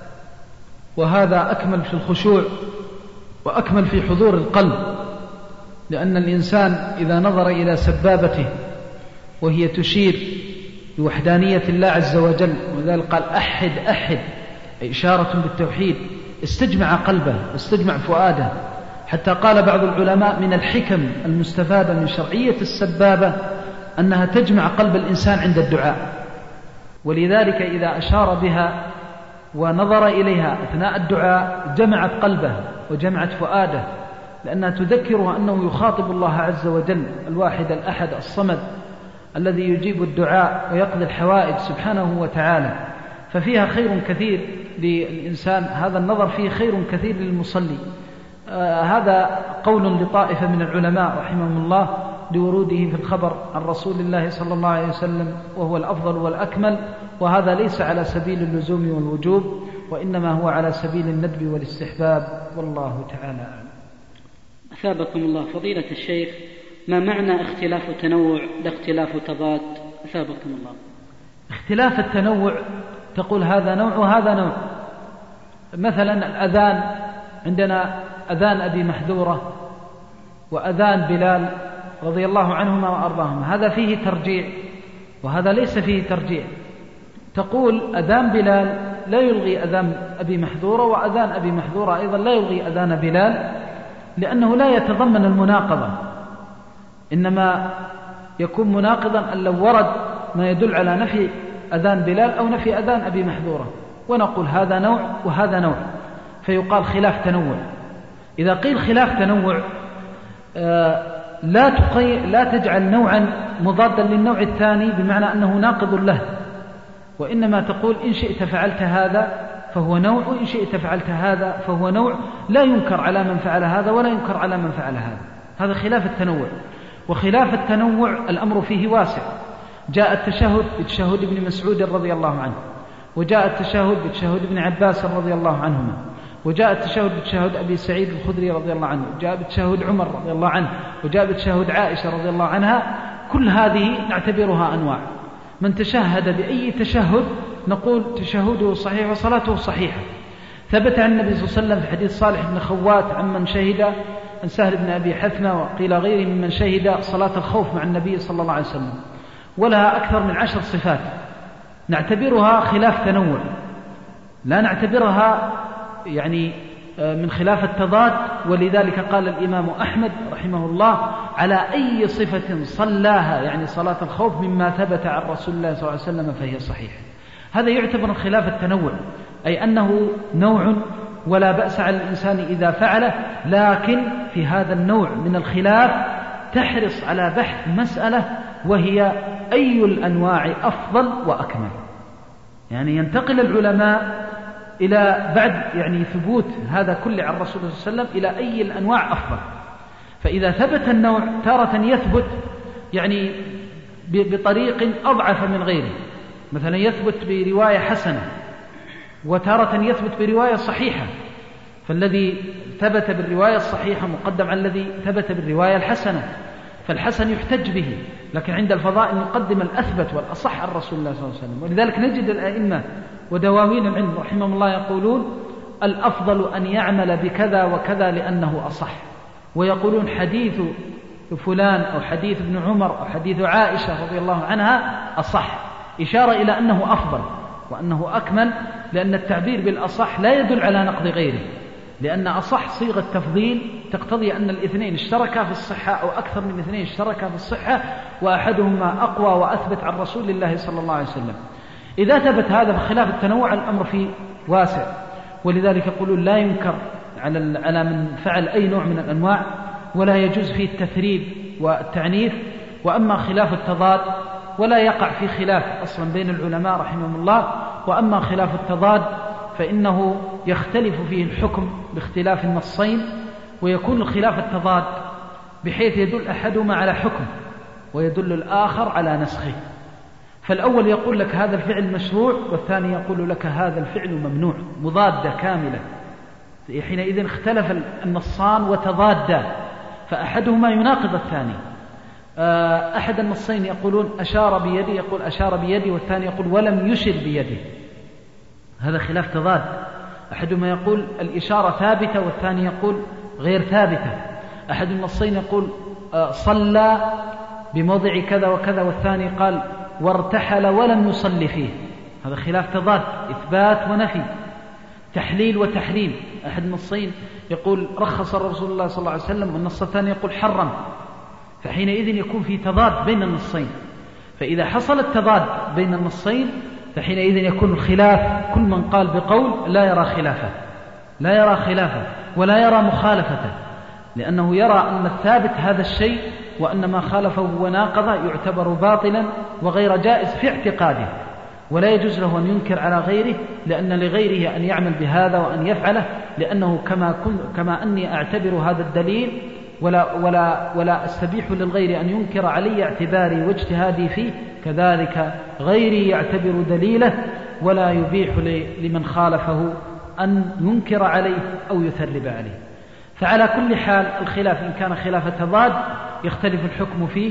وهذا أكمل في الخشوع وأكمل في حضور القلب، لأن الإنسان إذا نظر إلى سبابته وهي تشير بوحدانية الله عز وجل، وذلك قال أحد أحد، أي إشارة بالتوحيد، استجمع قلبه واستجمع فؤاده، حتى قال بعض العلماء من الحكم المستفادة من شرعية السبابة أنها تجمع قلب الإنسان عند الدعاء، ولذلك إذا أشار بها ونظر إليها أثناء الدعاء جمعت قلبه وجمعت فؤاده، لأنها تذكره أنه يخاطب الله عز وجل الواحد الأحد الصمد الذي يجيب الدعاء ويقضي الحوائج سبحانه وتعالى. ففيها خير كثير للإنسان، هذا النظر فيه خير كثير للمصلي. آه هذا قول لطائفة من العلماء رحمهم الله لوروده في الخبر عن رسول الله صلى الله عليه وسلم، وهو الأفضل والأكمل، وهذا ليس على سبيل اللزوم والوجوب، وإنما هو على سبيل الندب والاستحباب، والله تعالى أعلم. أثابكم الله. فضيلة الشيخ، ما معنى اختلاف تنوع لا اختلاف تضاد؟ أثابكم الله. اختلاف التنوع تقول هذا نوع وهذا نوع. مثلا الأذان، عندنا أذان أبي محذورة وأذان بلال رضي الله عنهما وأرضاهما، هذا فيه ترجيع وهذا ليس فيه ترجيع. تقول أذان بلال لا يلغي أذان أبي محذورة، وأذان أبي محذورة أيضا لا يلغي أذان بلال، لأنه لا يتضمن المناقضة، إنما يكون مناقضا أن لو ورد ما يدل على نفي أذان بلال أو نفي أذان أبي محذورة، ونقول هذا نوع وهذا نوع، فيقال خلاف تنوع. إذا قيل خلاف تنوع آه لا, تقي... لا تجعل نوعا مضادا للنوع الثاني بمعنى أنه ناقض له، وإنما تقول إن شئت فعلت هذا فهو نوع، وإن شئت فعلت هذا فهو نوع، لا ينكر على من فعل هذا ولا ينكر على من فعل هذا. هذا خلاف التنوع. وخلاف التنوع الأمر فيه واسع. جاء التشهد بتشهد ابن مسعود رضي الله عنه، وجاء التشهد بتشهد ابن عباس رضي الله عنهما، وجاء التشهد بتشهد أبي سعيد الخدري رضي الله عنه، وجاء بتشهد عمر رضي الله عنه، وجاء بتشهد عائشة رضي الله عنها. كل هذه نعتبرها أنواع. من تشهد بأي تشهد نقول تشهده صحيح وصلاته صحيحة. ثبت عن النبي صلى الله عليه وسلم في حديث صالح بن خوات عمن شهد عن سهل بن أبي حثمة وقيل غيره ممن شهد صلاة الخوف مع النبي صلى الله عليه وسلم، ولها أكثر من عشر صفات. نعتبرها خلاف تنوع، لا نعتبرها يعني من خلاف التضاد. ولذلك قال الإمام أحمد رحمه الله على أي صفة صلاها يعني صلاة الخوف مما ثبت عن رسول الله صلى الله عليه وسلم فهي صحيحة. هذا يعتبر خلاف التنوع، أي أنه نوع ولا بأس على الإنسان إذا فعله، لكن في هذا النوع من الخلاف تحرص على بحث مسألة وهي أي الأنواع أفضل وأكمل. يعني ينتقل العلماء إلى بعد يعني ثبوت هذا كله عن الرسول صلى الله عليه وسلم إلى أي الأنواع أفضل. فإذا ثبت النوع تارة يثبت يعني بطريق أضعف من غيره، مثلا يثبت برواية حسنة، وتارة يثبت برواية صحيحة، فالذي ثبت بالرواية الصحيحة مقدم على الذي ثبت بالرواية الحسنة، فالحسن يحتج به، لكن عند الفضائل نقدم الأثبت والأصح عن رسول الله صلى الله عليه وسلم. ولذلك نجد الأئمة ودواوين العلم رحمهم الله يقولون الأفضل أن يعمل بكذا وكذا لأنه أصح، ويقولون حديث فلان أو حديث ابن عمر أو حديث عائشة رضي الله عنها أصح، إشارة إلى أنه أفضل. وأنه أكمل، لأن التعبير بالأصح لا يدل على نقض غيره، لأن أصح صيغة تفضيل تقتضي أن الاثنين اشتركا في الصحة أو أكثر من اثنين اشتركا في الصحة وأحدهما أقوى وأثبت عن رسول الله صلى الله عليه وسلم. إذا ثبت هذا بخلاف التنوع الأمر فيه واسع، ولذلك يقولون لا ينكر على على من فعل أي نوع من الأنواع، ولا يجوز فيه التثريب والتعنيف. وأما خلاف التضاد ولا يقع في خلاف أصلا بين العلماء رحمهم الله. وأما خلاف التضاد فإنه يختلف فيه الحكم باختلاف النصين، ويكون خلاف التضاد بحيث يدل أحدهما على حكم ويدل الآخر على نسخه. فالأول يقول لك هذا الفعل مشروع، والثاني يقول لك هذا الفعل ممنوع، مضادة كاملة. حينئذ اختلف النصان وتضادا، فأحدهما يناقض الثاني. أحد النصين يقولون أشار بيدي، يقول أشار بيدي، والثاني يقول ولم يشر بيده، هذا خلاف تضاد. أحدهما يقول الإشارة ثابتة، والثاني يقول غير ثابتة. أحد النصين يقول صلى بموضع كذا وكذا، والثاني قال وارتحل ولم يصلي فيه، هذا خلاف تضاد، إثبات ونفي، تحليل وتحريم. أحد النصين يقول رخص رسول الله صلى الله عليه وسلم، والنص الثاني يقول حرم، فحينئذ يكون في تضاد بين النصين. فإذا حصل التضاد بين النصين فحينئذ يكون الخلاف، كل من قال بقول لا يرى خلافه، لا يرى خلافه ولا يرى مخالفته، لأنه يرى أن الثابت هذا الشيء، وأن ما خالفه وناقضه يعتبر باطلا وغير جائز في اعتقاده، ولا يجوز له أن ينكر على غيره، لأن لغيره أن يعمل بهذا وأن يفعله، لأنه كما, كما أني أعتبر هذا الدليل ولا, ولا, ولا أستبيح للغير أن ينكر علي اعتباري واجتهادي فيه، كذلك غيري يعتبر دليله ولا يبيح لمن خالفه أن ينكر عليه أو يثرب عليه. فعلى كل حال الخلاف إن كان خلاف تضاد يختلف الحكم فيه،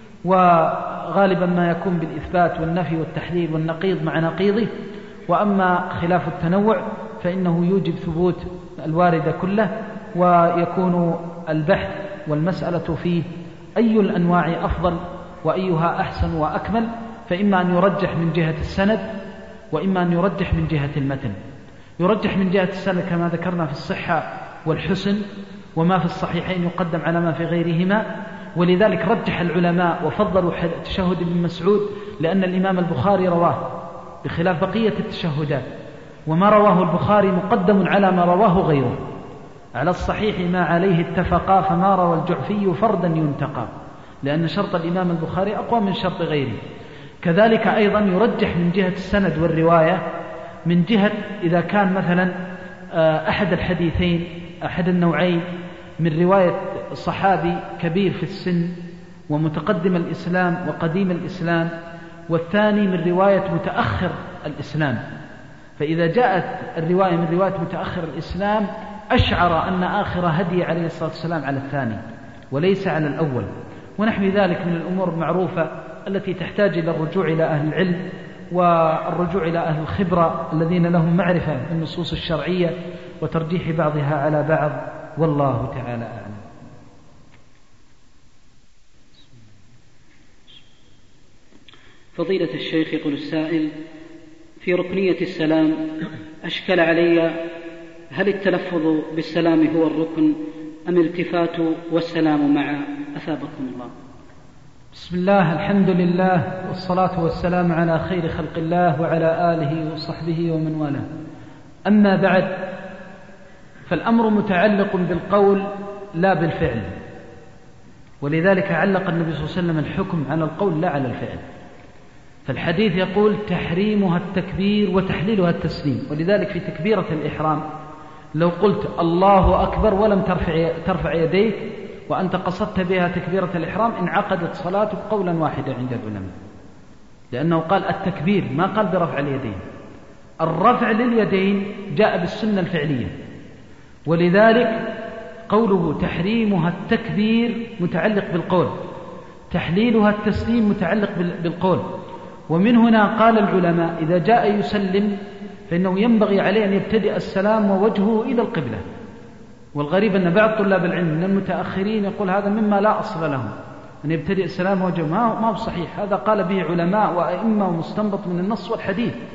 وغالبا ما يكون بالإثبات والنفي والتحليل والنقيض مع نقيضه. وأما خلاف التنوع فإنه يوجب ثبوت الوارد كله، ويكون البحث والمسألة فيه أي الأنواع أفضل وأيها أحسن وأكمل، فإما أن يرجح من جهة السند، وإما أن يرجح من جهة المتن. يرجح من جهة السند كما ذكرنا في الصحة والحسن، وما في الصحيحين يقدم على ما في غيرهما. ولذلك رجح العلماء وفضلوا تشهد ابن مسعود، لأن الإمام البخاري رواه بخلاف بقية التشهدات، وما رواه البخاري مقدم على ما رواه غيره، على الصحيح ما عليه اتفقا، فما روى الجعفي فردا ينتقى، لأن شرط الإمام البخاري أقوى من شرط غيره. كذلك أيضا يرجح من جهة السند والرواية، من جهة إذا كان مثلا أحد الحديثين أحد النوعين من رواية صحابي كبير في السن ومتقدم الإسلام وقديم الإسلام، والثاني من رواية متأخر الإسلام، فإذا جاءت الرواية من رواية متأخر الإسلام أشعر أن آخر هدي عليه الصلاة والسلام على الثاني وليس على الأول، ونحو ذلك من الأمور المعروفة التي تحتاج إلى الرجوع إلى أهل العلم والرجوع إلى أهل الخبرة الذين لهم معرفة بالنصوص الشرعية وترجيح بعضها على بعض، والله تعالى أعلم. فضيلة الشيخ، يقول السائل: في ركنية السلام أشكل علي هل التلفظ بالسلام هو الركن أم الالتفات والسلام معا؟ أثابكم الله. بسم الله، الحمد لله، والصلاة والسلام على خير خلق الله وعلى آله وصحبه ومن والاه. أما بعد، فالأمر متعلق بالقول لا بالفعل، ولذلك علق النبي صلى الله عليه وسلم الحكم على القول لا على الفعل. فالحديث يقول تحريمها التكبير وتحليلها التسليم، ولذلك في تكبيرة الإحرام لو قلت الله أكبر ولم ترفع, ترفع يديك وأنت قصدت بها تكبيرة الإحرام انعقدت صلاتك قولا واحدا عند العلماء، لأنه قال التكبير ما قال برفع اليدين. الرفع لليدين جاء بالسنة الفعلية، ولذلك قوله تحريمها التكبير متعلق بالقول، تحليلها التسليم متعلق بالقول. ومن هنا قال العلماء إذا جاء يسلم فإنه ينبغي عليه أن يبتدئ السلام ووجهه إلى القبلة. والغريب أن بعض طلاب العلم من المتأخرين يقول هذا مما لا أصل له، أن يبتدئ السلام ووجهه، ما هو صحيح، هذا قال به علماء وأئمة ومستنبط من النص والحديث،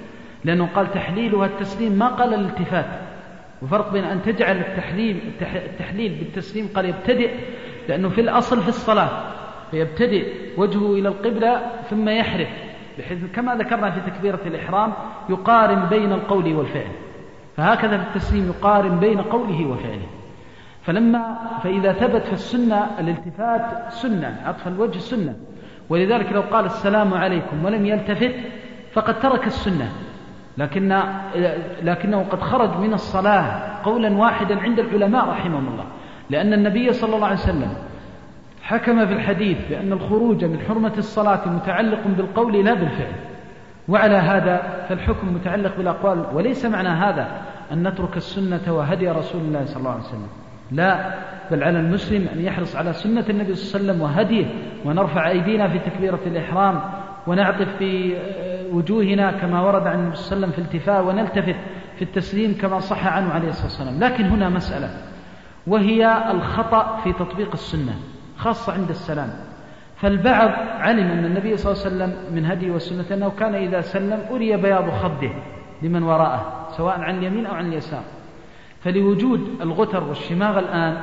لأنه قال تحليلها التسليم، ما قال الالتفات. وفرق بين أن تجعل التحليل, التحليل بالتسليم، قال يبتدئ، لأنه في الأصل في الصلاة فيبتدئ وجهه إلى القبلة ثم يحرف، بحيث كما ذكرنا في تكبيرة الإحرام يقارن بين القول والفعل، فهكذا في التسليم يقارن بين قوله وفعله. فلما فإذا ثبت في السنة الالتفات سنة، عطف الوجه سنة، ولذلك لو قال السلام عليكم ولم يلتفت فقد ترك السنة، لكن لكنه قد خرج من الصلاة قولا واحدا عند العلماء رحمهم الله، لأن النبي صلى الله عليه وسلم حكم في الحديث بأن الخروج من حرمة الصلاة متعلق بالقول لا بالفعل، وعلى هذا فالحكم متعلق بالأقوال. وليس معنى هذا أن نترك السنة وهدي رسول الله صلى الله عليه وسلم، لا، بل على المسلم أن يحرص على سنة النبي صلى الله عليه وسلم وهديه، ونرفع أيدينا في تكبيرة الإحرام، ونعطف في وجوهنا كما ورد عن النبي صلى الله عليه وسلم في التفاء، ونلتفت في التسليم كما صح عنه عليه الصلاة والسلام. لكن هنا مسألة، وهي الخطأ في تطبيق السنة خاصة عند السلام. فالبعض علم أن النبي صلى الله عليه وسلم من هديه والسنة أنه كان إذا سلم أري بياض خده لمن وراءه سواء عن اليمين أو عن اليسار، فلوجود الغتر والشماغ الآن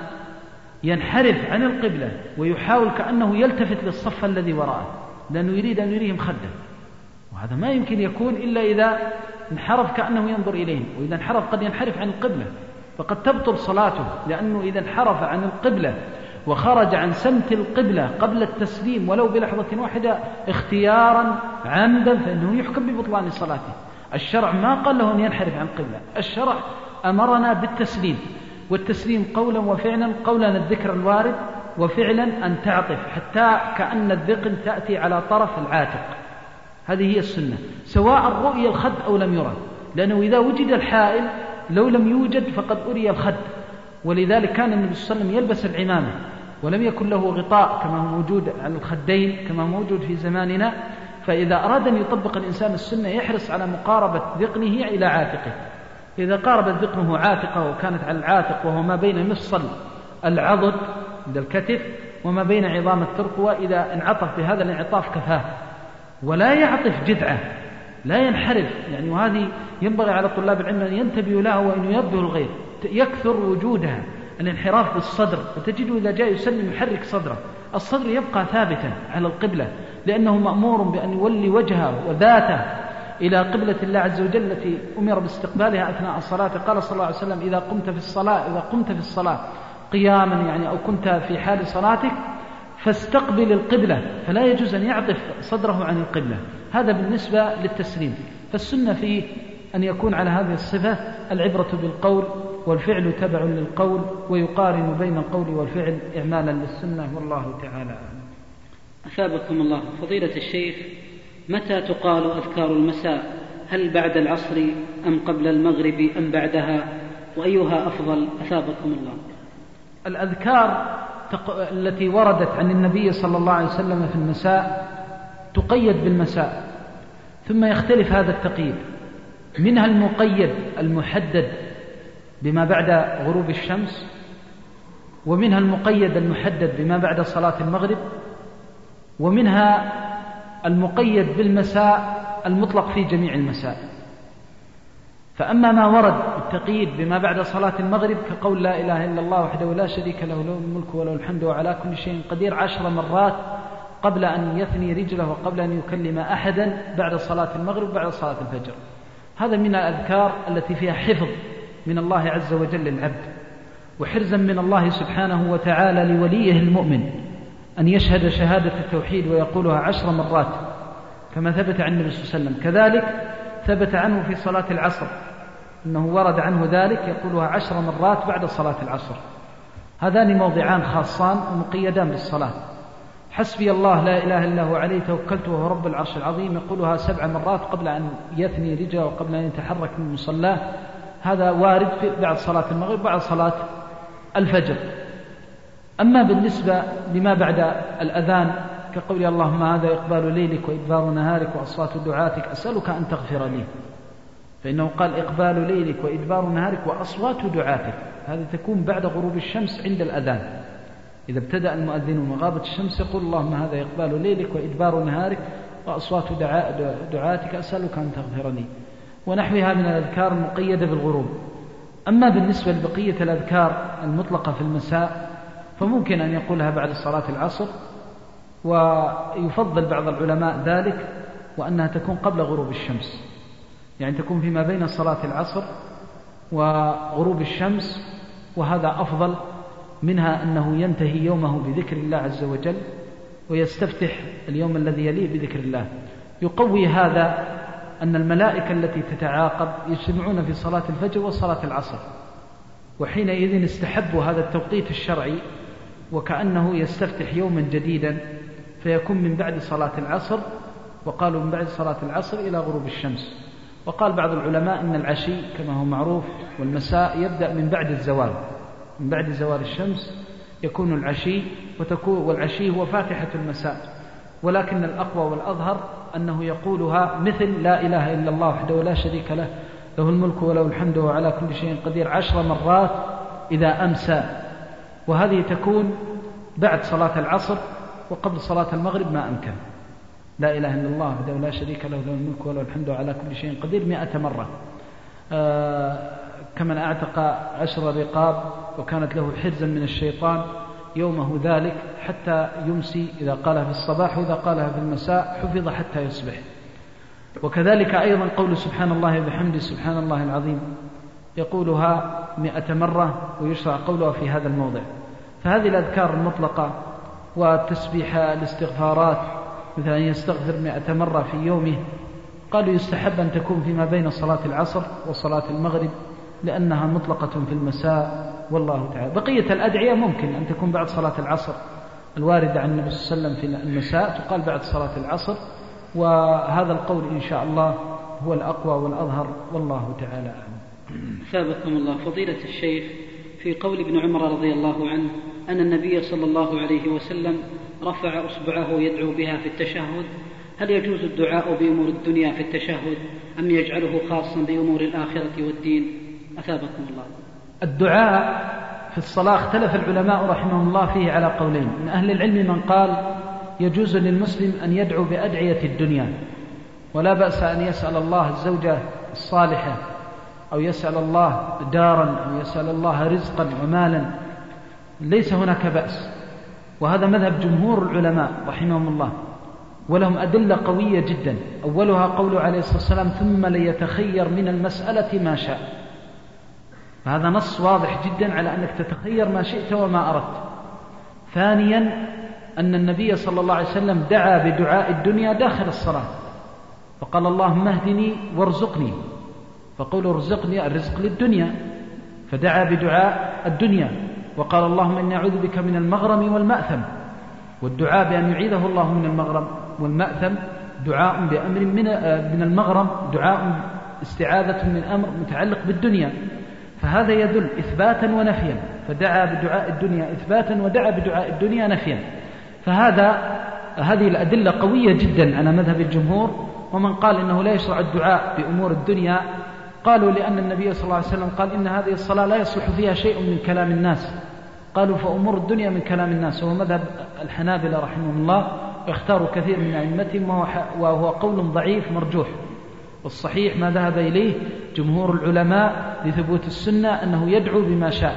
ينحرف عن القبلة ويحاول كأنه يلتفت للصف الذي وراءه، لأنه يريد أن يريهم خده، وهذا ما يمكن يكون إلا إذا انحرف كأنه ينظر إليهم، وإذا انحرف قد ينحرف عن القبلة فقد تبطل صلاته، لأنه إذا انحرف عن القبلة وخرج عن سمت القبلة قبل التسليم ولو بلحظة واحدة اختيارا عمدا فإنه يحكم ببطلان صلاته. الشرع ما قال له أن ينحرف عن القبلة، الشرع أمرنا بالتسليم، والتسليم قولا وفعلا، قولا الذكر الوارد، وفعلا أن تعطف حتى كأن الذقن تأتي على طرف العاتق، هذه هي السنة، سواء رؤي الخد أو لم يرى، لأنه إذا وجد الحائل لو لم يوجد فقد أري الخد. ولذلك كان النبي صلى الله عليه وسلم يلبس العمامة ولم يكن له غطاء كما هو موجود على الخدين كما هو موجود في زماننا، فإذا أراد أن يطبق الإنسان السنة يحرص على مقاربة ذقنه إلى عاتقه، إذا قاربت ذقنه عاتقه وكانت على العاتق وهو ما بين مفصل العضد عند الكتف وما بين عظام الترقوة، إذا انعطف بهذا الانعطاف كفاه، ولا يعطف جذعه، لا ينحرف يعني. وهذه ينبغي على طلاب العلم أن ينتبهوا لها وأن ينبهوا الغير، يكثر وجودها الانحراف بالصدر، فتجده إذا جاء يسلم يحرك صدره، الصدر يبقى ثابتا على القبلة لأنه مأمور بأن يولي وجهه وذاته إلى قبلة الله عز وجل التي أمر باستقبالها أثناء الصلاة. قال صلى الله عليه وسلم إذا قمت في الصلاة إذا قمت في الصلاة قياما يعني أو كنت في حال صلاتك فاستقبل القبلة، فلا يجوز أن يعطف صدره عن القبلة. هذا بالنسبة للتسليم. فالسنة فيه أن يكون على هذه الصفة، العبرة بالقول والفعل تبع للقول، ويقارن بين القول والفعل إعمالا للسنة، والله تعالى أعلم. أثابكم الله. فضيلة الشيخ، متى تقال أذكار المساء؟ هل بعد العصر أم قبل المغرب أم بعدها؟ وأيها أفضل؟ أثابكم الله. الأذكار التي وردت عن النبي صلى الله عليه وسلم في المساء تقيد بالمساء، ثم يختلف هذا التقييد، منها المقيد المحدد بما بعد غروب الشمس، ومنها المقيد المحدد بما بعد صلاة المغرب، ومنها المقيد بالمساء المطلق في جميع المساء. فأما ما ورد التقييد بما بعد صلاة المغرب كقول لا إله إلا الله وحده لا شريك له له الملك وله الحمد وعلى كل شيء قدير عشر مرات قبل أن يثني رجله وقبل أن يكلم أحدا بعد صلاة المغرب وبعد صلاة الفجر، هذا من الأذكار التي فيها حفظ من الله عز وجل للعبد، وحرزا من الله سبحانه وتعالى لوليه المؤمن أن يشهد شهادة التوحيد ويقولها عشر مرات كما ثبت عن النبي صلى الله عليه وسلم. كذلك ثبت عنه في صلاة العصر أنه ورد عنه ذلك يقولها عشر مرات بعد صلاة العصر. هذان موضعان خاصان ومقيدان بالصلاة. حسبي الله لا إله إلا هو عليه توكلت وهو رب العرش العظيم يقولها سبع مرات قبل أن يثني رجله وقبل أن يتحرك من مصلاه، هذا وارد بعد صلاة المغرب بعد صلاة الفجر. أما بالنسبة لما بعد الأذان كقول اللهم هذا إقبال ليلك وإدبار نهارك وأصوات دعاتك أسألك أن تغفر لي، فإنه قال إقبال ليلك وإدبار نهارك وأصوات دعاتك، هذه تكون بعد غروب الشمس عند الأذان. إذا ابتدأ المؤذن وغابت الشمس يقول اللهم هذا إقبال ليلك وإدبار نهارك وأصوات دعاتك أسألك أن تغفر لي. ونحوها من الأذكار المقيدة بالغروب. أما بالنسبة لبقية الأذكار المطلقة في المساء فممكن أن يقولها بعد صلاة العصر، ويفضل بعض العلماء ذلك وأنها تكون قبل غروب الشمس، يعني تكون فيما بين صلاة العصر وغروب الشمس، وهذا أفضل منها أنه ينتهي يومه بذكر الله عز وجل ويستفتح اليوم الذي يليه بذكر الله. يقوي هذا أن الملائكة التي تتعاقب يجتمعون في صلاة الفجر وصلاة العصر، وحينئذ استحبوا هذا التوقيت الشرعي، وكأنه يستفتح يوما جديدا، فيكون من بعد صلاة العصر، وقالوا من بعد صلاة العصر إلى غروب الشمس. وقال بعض العلماء إن العشي كما هو معروف والمساء يبدأ من بعد الزوال، من بعد زوال الشمس يكون العشي، وتكون والعشي هو فاتحة المساء، ولكن الأقوى والأظهر أنه يقولها مثل لا إله إلا الله وحده لا شريك له، له الملك وله الحمد وعلى كل شيء قدير عشر مرات إذا أمسى، وهذه تكون بعد صلاة العصر وقبل صلاة المغرب ما أمكن. لا إله إلا الله وحده لا شريك له، له الملك وله الحمد وعلى كل شيء قدير مئة مرة. آه كمن أعتق عشر رقاب وكانت له حرزا من الشيطان يومه ذلك حتى يمسي، إذا قالها في الصباح وإذا قالها في المساء حفظ حتى يصبح. وكذلك أيضا قول سبحان الله وبحمده سبحان الله العظيم يقولها مئة مرة، ويشرع قولها في هذا الموضع. فهذه الأذكار المطلقة والتسبيح الاستغفارات مثل أن يستغفر مئة مرة في يومه، قالوا يستحب أن تكون فيما بين صلاة العصر وصلاة المغرب لأنها مطلقة في المساء، والله تعالى. بقية الأدعية ممكن أن تكون بعد صلاة العصر، الواردة عن النبي صلى الله عليه وسلم في المساء تقال بعد صلاة العصر، وهذا القول إن شاء الله هو الأقوى والأظهر، والله تعالى أعلم. ثابتكم الله. فضيلة الشيخ، في قول ابن عمر رضي الله عنه أن النبي صلى الله عليه وسلم رفع أصبعه يدعو بها في التشهد، هل يجوز الدعاء بأمور الدنيا في التشهد أم يجعله خاصا بأمور الآخرة والدين؟ أثابكم الله. الدعاء في الصلاة اختلف العلماء رحمهم الله فيه على قولين. من أهل العلم من قال يجوز للمسلم أن يدعو بأدعية الدنيا، ولا بأس أن يسأل الله الزوجة الصالحة، أو يسأل الله دارا، أو يسأل الله رزقا ومالا، ليس هناك بأس، وهذا مذهب جمهور العلماء رحمهم الله، ولهم أدلة قوية جدا. أولها قوله عليه الصلاة والسلام ثم ليتخير من المسألة ما شاء، فهذا نص واضح جدا على أنك تتخير ما شئت وما أردت. ثانيا أن النبي صلى الله عليه وسلم دعا بدعاء الدنيا داخل الصلاة، فقال اللهم اهدني وارزقني، فقول ارزقني الرزق للدنيا، فدعا بدعاء الدنيا، وقال اللهم إني أعوذ بك من المغرم والمأثم، والدعاء بأن يعيذه الله من المغرم والمأثم دعاء بأمر من من المغرم، دعاء استعاذة من أمر متعلق بالدنيا، فهذا يدل إثباتا ونفيا، فدعا بدعاء الدنيا إثباتا ودعا بدعاء الدنيا نفيا. فهذا هذه الأدلة قوية جدا على مذهب الجمهور. ومن قال إنه لا يشرع الدعاء بأمور الدنيا قالوا لأن النبي صلى الله عليه وسلم قال إن هذه الصلاة لا يصلح فيها شيء من كلام الناس، قالوا فأمور الدنيا من كلام الناس، وهو مذهب الحنابلة رحمهم الله، واختاروا كثير من أئمتهم، وهو قول ضعيف مرجوح. والصحيح ما ذهب إليه جمهور العلماء لثبوت السنة أنه يدعو بما شاء،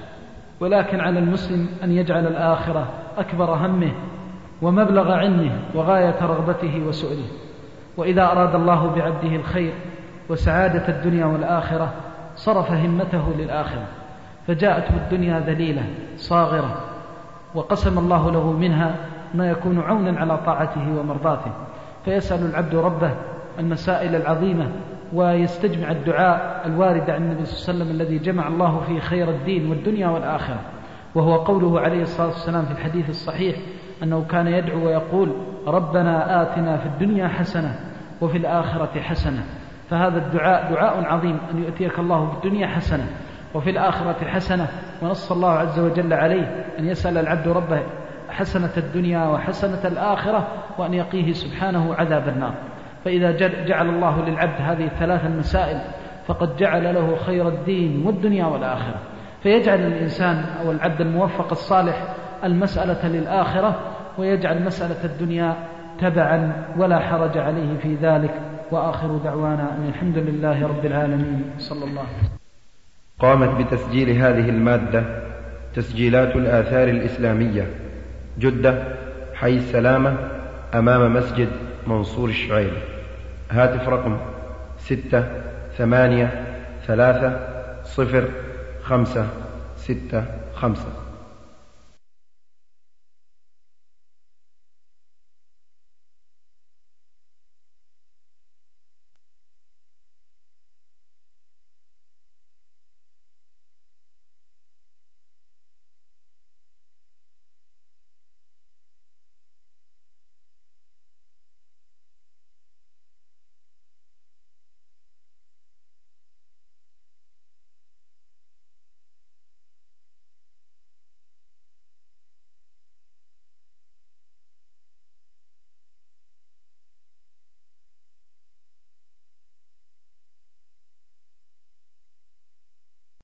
ولكن على المسلم أن يجعل الآخرة أكبر همه ومبلغ علمه وغاية رغبته وسؤله. وإذا أراد الله بعبده الخير وسعادة الدنيا والآخرة صرف همته للآخرة، فجاءته الدنيا ذليلة صاغرة، وقسم الله له منها ما يكون عونا على طاعته ومرضاته، فيسأل العبد ربه المسائل العظيمة، ويستجمع الدعاء الوارد عن النبي صلى الله عليه وسلم الذي جمع الله فيه خير الدين والدنيا والآخرة، وهو قوله عليه الصلاة والسلام في الحديث الصحيح أنه كان يدعو ويقول ربنا آتنا في الدنيا حسنة وفي الآخرة حسنة. فهذا الدعاء دعاء عظيم، أن يؤتيك الله في الدنيا حسنة وفي الآخرة حسنة، ونص الله عز وجل عليه أن يسأل العبد ربه حسنة الدنيا وحسنة الآخرة، وأن يقيه سبحانه عذاب النار. فإذا جعل الله للعبد هذه الثلاث المسائل فقد جعل له خير الدين والدنيا والآخرة. فيجعل الإنسان أو العبد الموفق الصالح المسألة للآخرة، ويجعل مسألة الدنيا تبعا ولا حرج عليه في ذلك، وآخر دعوانا أن الحمد لله رب العالمين صلى الله عليه وسلم. قامت بتسجيل هذه المادة تسجيلات الآثار الإسلامية جدة حي السلامة أمام مسجد منصور الشعيري. هاتف رقم ستة ثمانية ثلاثة صفر خمسة ستة خمسة.